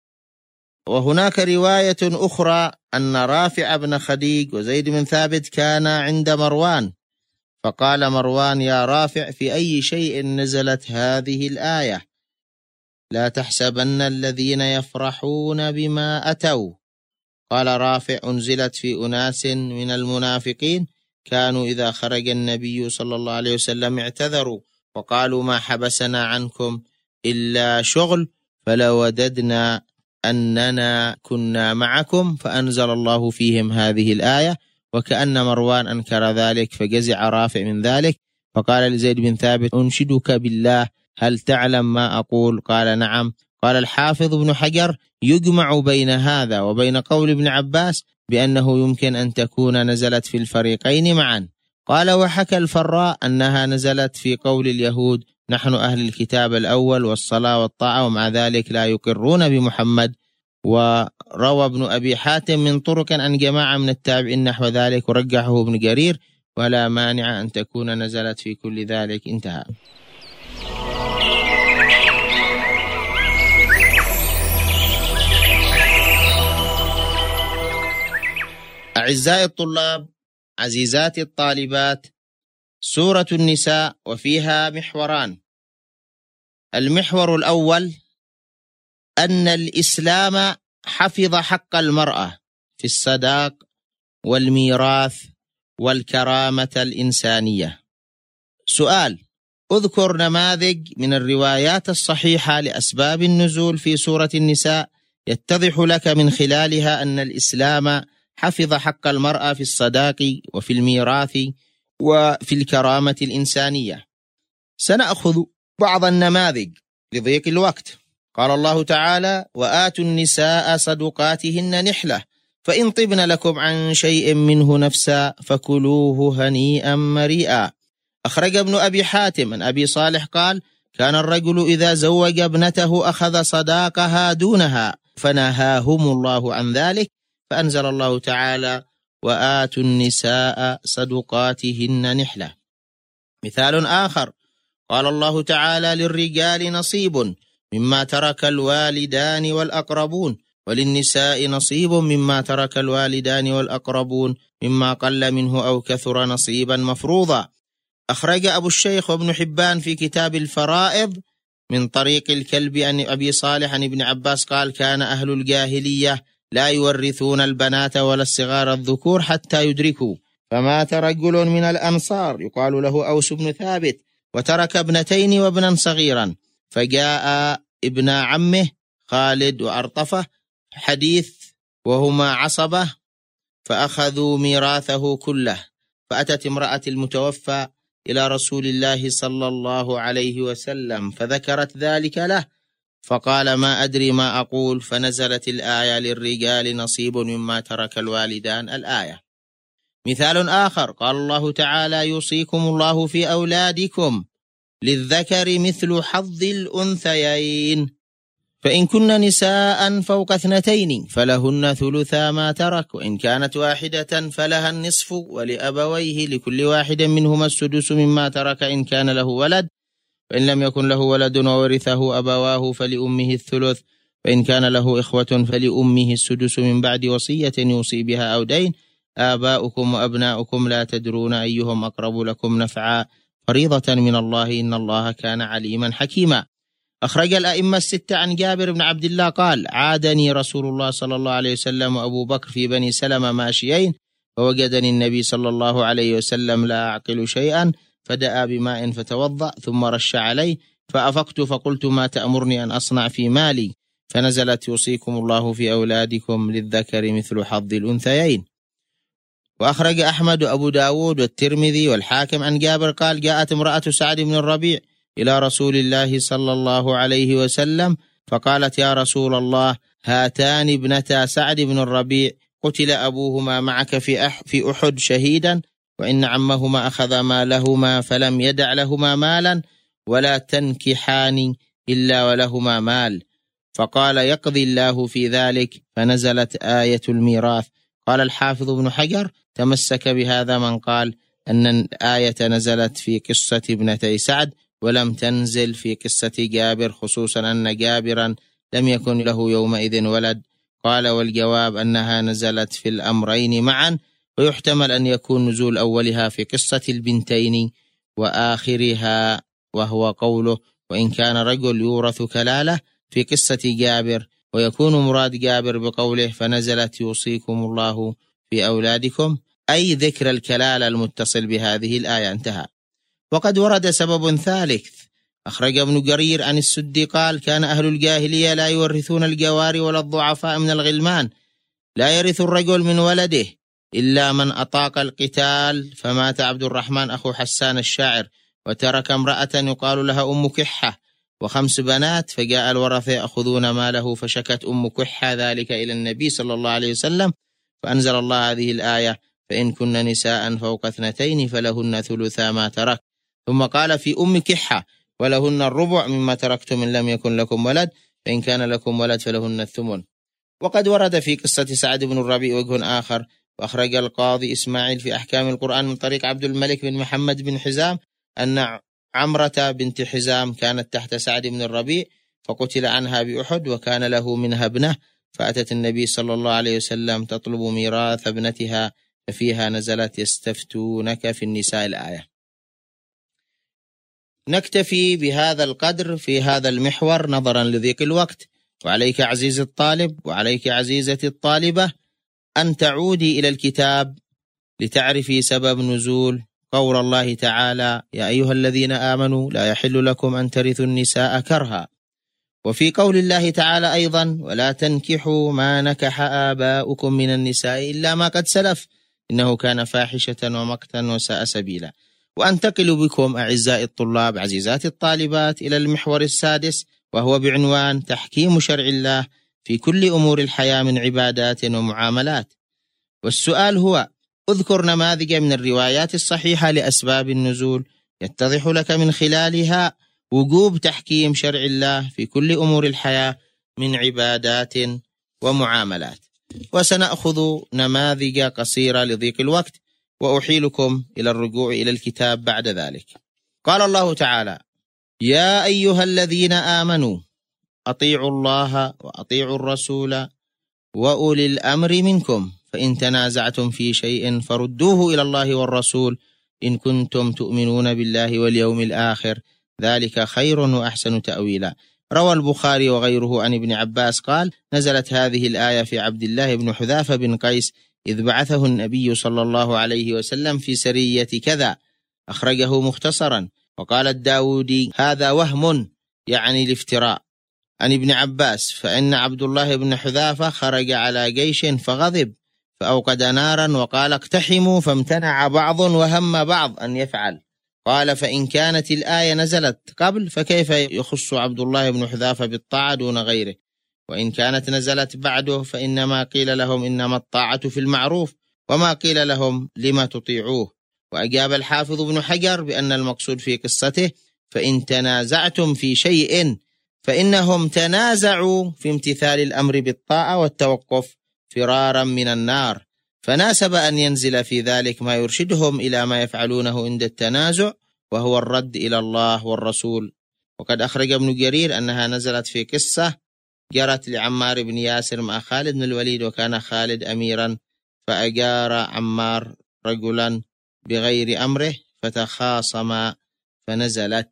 وهناك رواية أخرى أن رافع بن خديج وزيد بن ثابت كانا عند مروان، فقال مروان: يا رافع، في أي شيء نزلت هذه الآية؟ لا تحسبن الذين يفرحون بما أتوا. قال رافع: أنزلت في أناس من المنافقين كانوا إذا خرج النبي صلى الله عليه وسلم اعتذروا وقالوا: ما حبسنا عنكم إلا شغل فلوددنا أننا كنا معكم، فأنزل الله فيهم هذه الآية. وكأن مروان أنكر ذلك فجزع رافع من ذلك، فقال لزيد بن ثابت: أنشدك بالله هل تعلم ما أقول؟ قال: نعم. قال الحافظ ابن حجر: يجمع بين هذا وبين قول ابن عباس بأنه يمكن أن تكون نزلت في الفريقين معا. قال: وحكى الفراء أنها نزلت في قول اليهود: نحن أهل الكتاب الأول والصلاة والطاعة ومع ذلك لا يقرون بمحمد. وروى ابن أبي حاتم من طرق عن جماعة من التابعين نحو ذلك ورجحه ابن جرير، ولا مانع أن تكون نزلت في كل ذلك. انتهى. أعزائي الطلاب، عزيزاتي الطالبات، سورة النساء وفيها محوران. المحور الأول أن الإسلام حفظ حق المرأة في الصداق والميراث والكرامة الإنسانية. سؤال: اذكر نماذج من الروايات الصحيحة لأسباب النزول في سورة النساء يتضح لك من خلالها أن الإسلام حفظ حق المرأة في الصداق وفي الميراث وفي الكرامة الإنسانية. سنأخذ بعض النماذج لضيق الوقت. قال الله تعالى: وآتوا النساء صدقاتهن نحلة فإن طبن لكم عن شيء منه نفسا فكلوه هنيئا مريئا. أخرج ابن أبي حاتم من أبي صالح قال: كان الرجل إذا زوج ابنته أخذ صداقها دونها فنهاهم الله عن ذلك، فأنزل الله تعالى: وآتوا النساء صدقاتهن نحلة. مثال آخر: قال الله تعالى: للرجال نصيب مما ترك الوالدان والأقربون وللنساء نصيب مما ترك الوالدان والأقربون مما قل منه أو كثر نصيبا مفروضا. أخرج أبو الشيخ وابن حبان في كتاب الفرائض من طريق الكلب عن أبي صالح عن ابن عباس قال: كان أهل الجاهلية لا يورثون البنات ولا الصغار الذكور حتى يدركوا، فمات رجل من الأنصار يقال له أوس بن ثابت وترك ابنتين وابنا صغيرا، فجاء ابن عمه خالد وأرطفة حديث وهما عصبة فأخذوا ميراثه كله. فأتت امرأة المتوفى إلى رسول الله صلى الله عليه وسلم فذكرت ذلك له، فقال: ما أدري ما أقول، فنزلت الآية: للرجال نصيب مما ترك الوالدان، الآية. مثال آخر، قال الله تعالى: يوصيكم الله في أولادكم للذكر مثل حظ الأنثيين، فإن كن نساء فوق اثنتين فلهن ثلثا ما ترك، وإن كانت واحدة فلها النصف، ولأبويه لكل واحد منهما السدس مما ترك إن كان له ولد، وإن لم يكن له ولد وورثه أبواه فلأمه الثلث، وإن كان له إخوة فلأمه السدس من بعد وصية يوصي بها أو دين. آباؤكم وأبناؤكم لا تدرون أيهم أقرب لكم نفعا، فريضة من الله، إن الله كان عليما حكيما. أخرج الأئمة الستة عن جابر بن عبد الله قال: عادني رسول الله صلى الله عليه وسلم وأبو بكر في بني سلمة ماشيين، فوجدني النبي صلى الله عليه وسلم لا أعقل شيئا، فدعا بماء فتوضأ ثم رش عليه، فأفقت فقلت: ما تأمرني أن أصنع في مالي؟ فنزلت: يوصيكم الله في أولادكم للذكر مثل حظ الأنثيين. وأخرج أحمد وأبو داود والترمذي والحاكم عن جابر قال: جاءت امرأة سعد بن الربيع إلى رسول الله صلى الله عليه وسلم فقالت: يا رسول الله، هاتان ابنتا سعد بن الربيع قتل أبوهما معك في أح في أحد شهيدا، وإن عمهما أخذ مالهما فلم يدع لهما مالا، ولا تنكحان إلا ولهما مال. فقال: يقضي الله في ذلك، فنزلت آية الميراث. قال الحافظ ابن حجر: تمسك بهذا من قال أن الآية نزلت في قصة ابنتي سعد ولم تنزل في قصة جابر، خصوصا أن جابرا لم يكن له يومئذ ولد. قال: والجواب أنها نزلت في الأمرين معا، ويحتمل أن يكون نزول أولها في قصة البنتين وآخرها، وهو قوله: وإن كان رجل يورث كلالة، في قصة جابر، ويكون مراد جابر بقوله: فنزلت يوصيكم الله في أولادكم، أي ذكر الكلالة المتصل بهذه الآية، انتهى. وقد ورد سبب ثالث، أخرج ابن جرير عن السدي قال: كان أهل الجاهلية لا يورثون الجواري ولا الضعفاء من الغلمان، لا يرث الرجل من ولده إلا من أطاق القتال، فمات عبد الرحمن أخو حسان الشاعر وترك امرأة يقال لها أم كحة وخمس بنات، فجاء الورثة يأخذون ماله، فشكت أم كحة ذلك إلى النبي صلى الله عليه وسلم، فأنزل الله هذه الآية: فإن كن نساء فوق اثنتين فلهن ثلثا ما ترك. ثم قال في أم كحة: ولهن الربع مما تركتم إن لم يكن لكم ولد، فإن كان لكم ولد فلهن الثمن. وقد ورد في قصة سعد بن الربيع وجه آخر، وأخرج القاضي إسماعيل في أحكام القرآن من طريق عبد الملك بن محمد بن حزام أن عمرة بنت حزام كانت تحت سعد بن الربيع، فقتل عنها بأحد، وكان له منها ابنة، فأتت النبي صلى الله عليه وسلم تطلب ميراث ابنتها، ففيها نزلت: يستفتونك في النساء، الآية. نكتفي بهذا القدر في هذا المحور نظرا لضيق الوقت. وعليك عزيزي الطالب، وعليك عزيزتي الطالبة، أن تعودي إلى الكتاب لتعرفي سبب نزول قول الله تعالى: يا أيها الذين آمنوا لا يحل لكم أن ترثوا النساء كرها. وفي قول الله تعالى أيضا: ولا تنكحوا ما نكح آباؤكم من النساء إلا ما قد سلف إنه كان فاحشة ومقتا وساء سبيلا. وأنتقل بكم أعزائي الطلاب عزيزات الطالبات إلى المحور السادس، وهو بعنوان تحكيم شرع الله في كل أمور الحياة من عبادات ومعاملات. والسؤال هو: اذكر نماذج من الروايات الصحيحة لأسباب النزول يتضح لك من خلالها وجوب تحكيم شرع الله في كل أمور الحياة من عبادات ومعاملات. وسنأخذ نماذج قصيرة لضيق الوقت، وأحيلكم إلى الرجوع إلى الكتاب بعد ذلك. قال الله تعالى: يا أيها الذين آمنوا أطيعوا الله وأطيعوا الرسول وأولي الأمر منكم، فإن تنازعتم في شيء فردوه إلى الله والرسول إن كنتم تؤمنون بالله واليوم الآخر، ذلك خير وأحسن تأويلا. روى البخاري وغيره عن ابن عباس قال: نزلت هذه الآية في عبد الله بن حذافة بن قيس إذ بعثه النبي صلى الله عليه وسلم في سرية كذا، أخرجه مختصرا. وقال الداودي: هذا وهم، يعني الافتراء، عن ابن عباس، فإن عبد الله بن حذافة خرج على جيش فغضب فأوقد نارا وقال اقتحموا، فامتنع بعض وهم بعض أن يفعل. قال فإن كانت الآية نزلت قبل فكيف يخص عبد الله بن حذافة بالطاعة دون غيره؟ وإن كانت نزلت بعده فإنما قيل لهم إنما الطاعة في المعروف، وما قيل لهم لما تطيعوه. وأجاب الحافظ بن حجر بأن المقصود في قصته فإن تنازعتم في شيء فإنهم تنازعوا في امتثال الأمر بالطاعة والتوقف فرارا من النار، فناسب أن ينزل في ذلك ما يرشدهم إلى ما يفعلونه عند التنازع، وهو الرد إلى الله والرسول. وقد أخرج ابن جرير أنها نزلت في قصة جرت لعمار بن ياسر مع خالد بن الوليد، وكان خالد أميرا فأجار عمار رجلا بغير أمره فتخاصما فنزلت.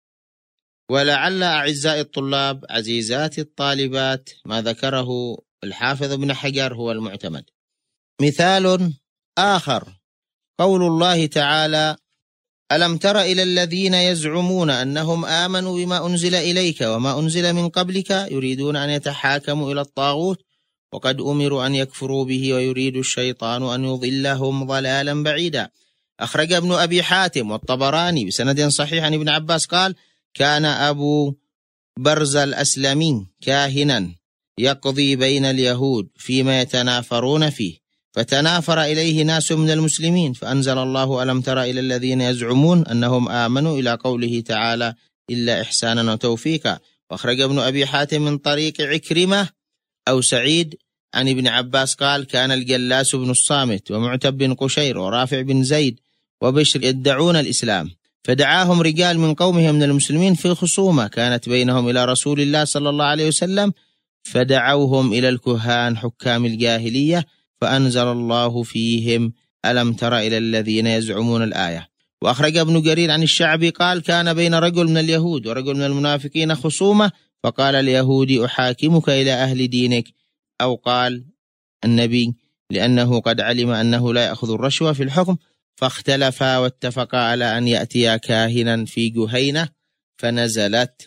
ولعل أعزائي الطلاب عزيزات الطالبات ما ذكره الحافظ ابن حجر هو المعتمد. مثال آخر قول الله تعالى ألم تر إلى الذين يزعمون أنهم آمنوا بما أنزل إليك وما أنزل من قبلك يريدون أن يتحاكموا إلى الطاغوت وقد أمروا أن يكفروا به ويريد الشيطان أن يضلهم ضلالا بعيدا. أخرج ابن أبي حاتم والطبراني بسند صحيح عن ابن عباس قال كان أبو برز الأسلمي كاهنا يقضي بين اليهود فيما يتنافرون فيه، فتنافر إليه ناس من المسلمين فأنزل الله ألم تر إلى الذين يزعمون أنهم آمنوا إلى قوله تعالى إلا إحسانا وتوفيقا. وأخرج ابن أبي حاتم من طريق عكرمة أو سعيد عن ابن عباس قال كان الجلاس بن الصامت ومعتب بن قشير ورافع بن زيد وبشر يدعون الإسلام، فدعاهم رجال من قومهم من المسلمين في خصومة كانت بينهم إلى رسول الله صلى الله عليه وسلم، فدعوهم إلى الكهان حكام الجاهلية فأنزل الله فيهم ألم تر إلى الذين يزعمون الآية. وأخرج ابن جرير عن الشعبي قال كان بين رجل من اليهود ورجل من المنافقين خصومة، فقال اليهودي أحاكمك إلى أهل دينك، أو قال النبي لأنه قد علم أنه لا يأخذ الرشوة في الحكم، فاختلفا واتفقا على أن يأتيا كاهنا في جهينة فنزلت.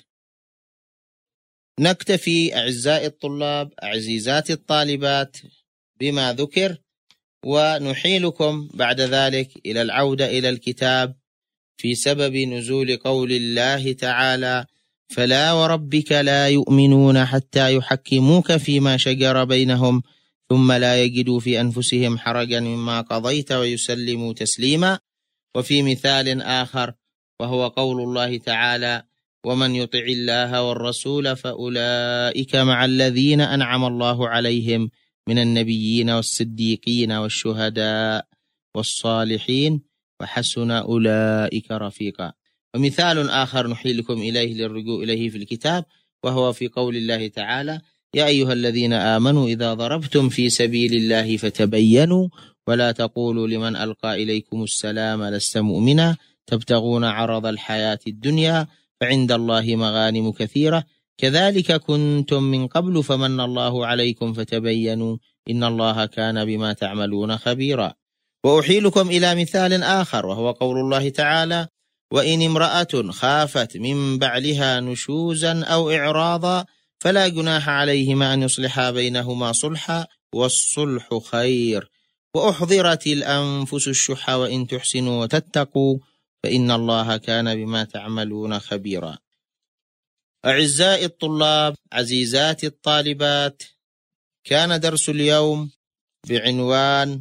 نكتفي أعزائي الطلاب عزيزات الطالبات بما ذكر، ونحيلكم بعد ذلك إلى العودة إلى الكتاب في سبب نزول قول الله تعالى فلا وربك لا يؤمنون حتى يحكموك فيما شجر بينهم ثم لا يجدوا في أنفسهم حرجا مما قضيت ويسلموا تسليما. وفي مثال آخر وهو قول الله تعالى ومن يطع الله والرسول فأولئك مع الذين أنعم الله عليهم من النبيين والصديقين والشهداء والصالحين وحسن أولئك رفيقا. ومثال آخر نحيلكم إليه للرجوع إليه في الكتاب وهو في قول الله تعالى يا أيها الذين آمنوا إذا ضربتم في سبيل الله فتبينوا ولا تقولوا لمن ألقى إليكم السلام لست مؤمنا تبتغون عرض الحياة الدنيا فعند الله مغانم كثيرة كذلك كنتم من قبل فمن الله عليكم فتبينوا إن الله كان بما تعملون خبيرا. وأحيلكم إلى مثال آخر وهو قول الله تعالى وإن امرأة خافت من بعلها نشوزا أو إعراضا فلا جناح عليهما أن يصلحا بينهما صلحا والصلح خير وأحضرت الأنفس الشح وإن تحسنوا وتتقوا فإن الله كان بما تعملون خبيرا. أعزائي الطلاب عزيزات الطالبات، كان درس اليوم بعنوان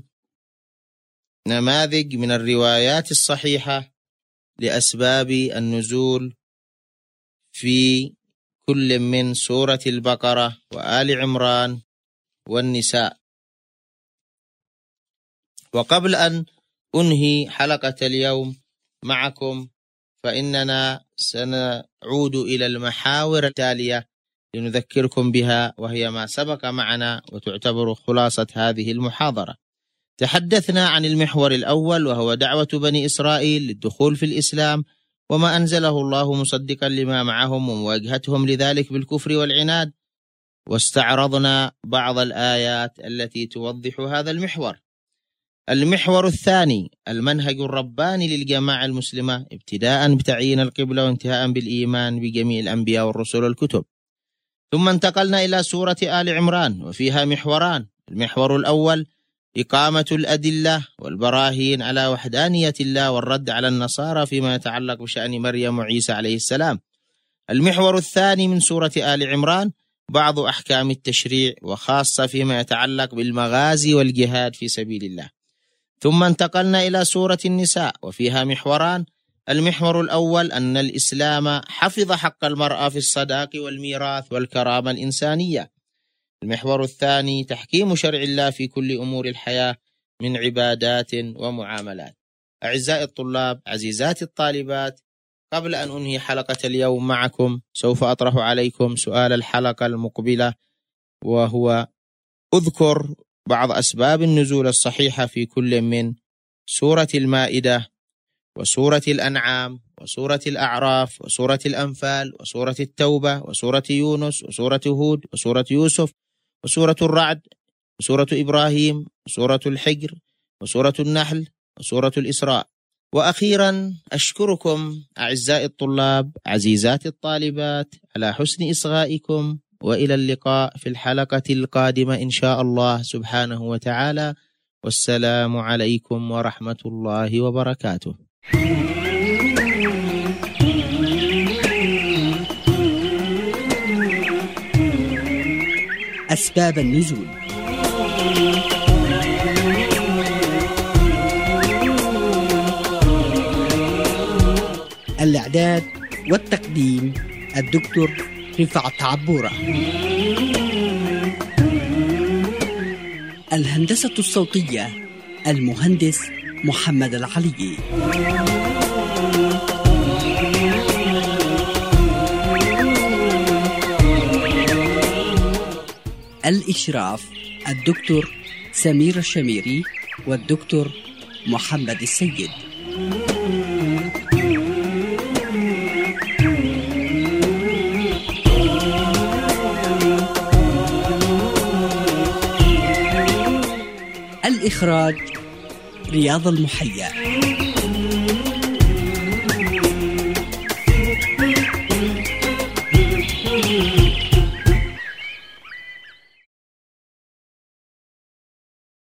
نماذج من الروايات الصحيحة لأسباب النزول في كل من سورة البقرة وآل عمران والنساء. وقبل أن أنهي حلقة اليوم معكم فإننا سنعود إلى المحاور التالية لنذكركم بها وهي ما سبق معنا وتعتبر خلاصة هذه المحاضرة. تحدثنا عن المحور الأول وهو دعوة بني إسرائيل للدخول في الإسلام وما أنزله الله مصدقا لما معهم ومواجهتهم لذلك بالكفر والعناد، واستعرضنا بعض الآيات التي توضح هذا المحور. المحور الثاني المنهج الرباني للجماعة المسلمة ابتداء بتعيين القبلة وانتهاء بالإيمان بجميع الأنبياء والرسل والكتب. ثم انتقلنا إلى سورة آل عمران وفيها محوران. المحور الأول إقامة الأدلة والبراهين على وحدانية الله والرد على النصارى فيما يتعلق بشأن مريم وعيسى عليه السلام. المحور الثاني من سورة آل عمران بعض أحكام التشريع وخاصة فيما يتعلق بالمغازي والجهاد في سبيل الله. ثم انتقلنا إلى سورة النساء وفيها محوران. المحور الأول أن الإسلام حفظ حق المرأة في الصداق والميراث والكرامة الإنسانية. المحور الثاني تحكيم شرع الله في كل أمور الحياة من عبادات ومعاملات. أعزائي الطلاب، عزيزاتي الطالبات، قبل أن أنهي حلقة اليوم معكم سوف أطرح عليكم سؤال الحلقة المقبلة، وهو أذكر بعض أسباب النزول الصحيحة في كل من سورة المائدة وسورة الأنعام وسورة الأعراف وسورة الأنفال وسورة التوبة وسورة يونس وسورة هود وسورة يوسف وسورة الرعد وسورة إبراهيم وسورة الحجر وسورة النحل وسورة الإسراء. وأخيرا أشكركم أعزائي الطلاب، عزيزاتي الطالبات، على حسن إصغائكم، وإلى اللقاء في الحلقة القادمة إن شاء الله سبحانه وتعالى، والسلام عليكم ورحمة الله وبركاته. أسباب النزول. الإعداد والتقديم الدكتور رفعت عبورة. الهندسة الصوتية المهندس محمد العلي. الإشراف الدكتور سمير الشميري والدكتور محمد السيد. الإخراج رياض المحيا.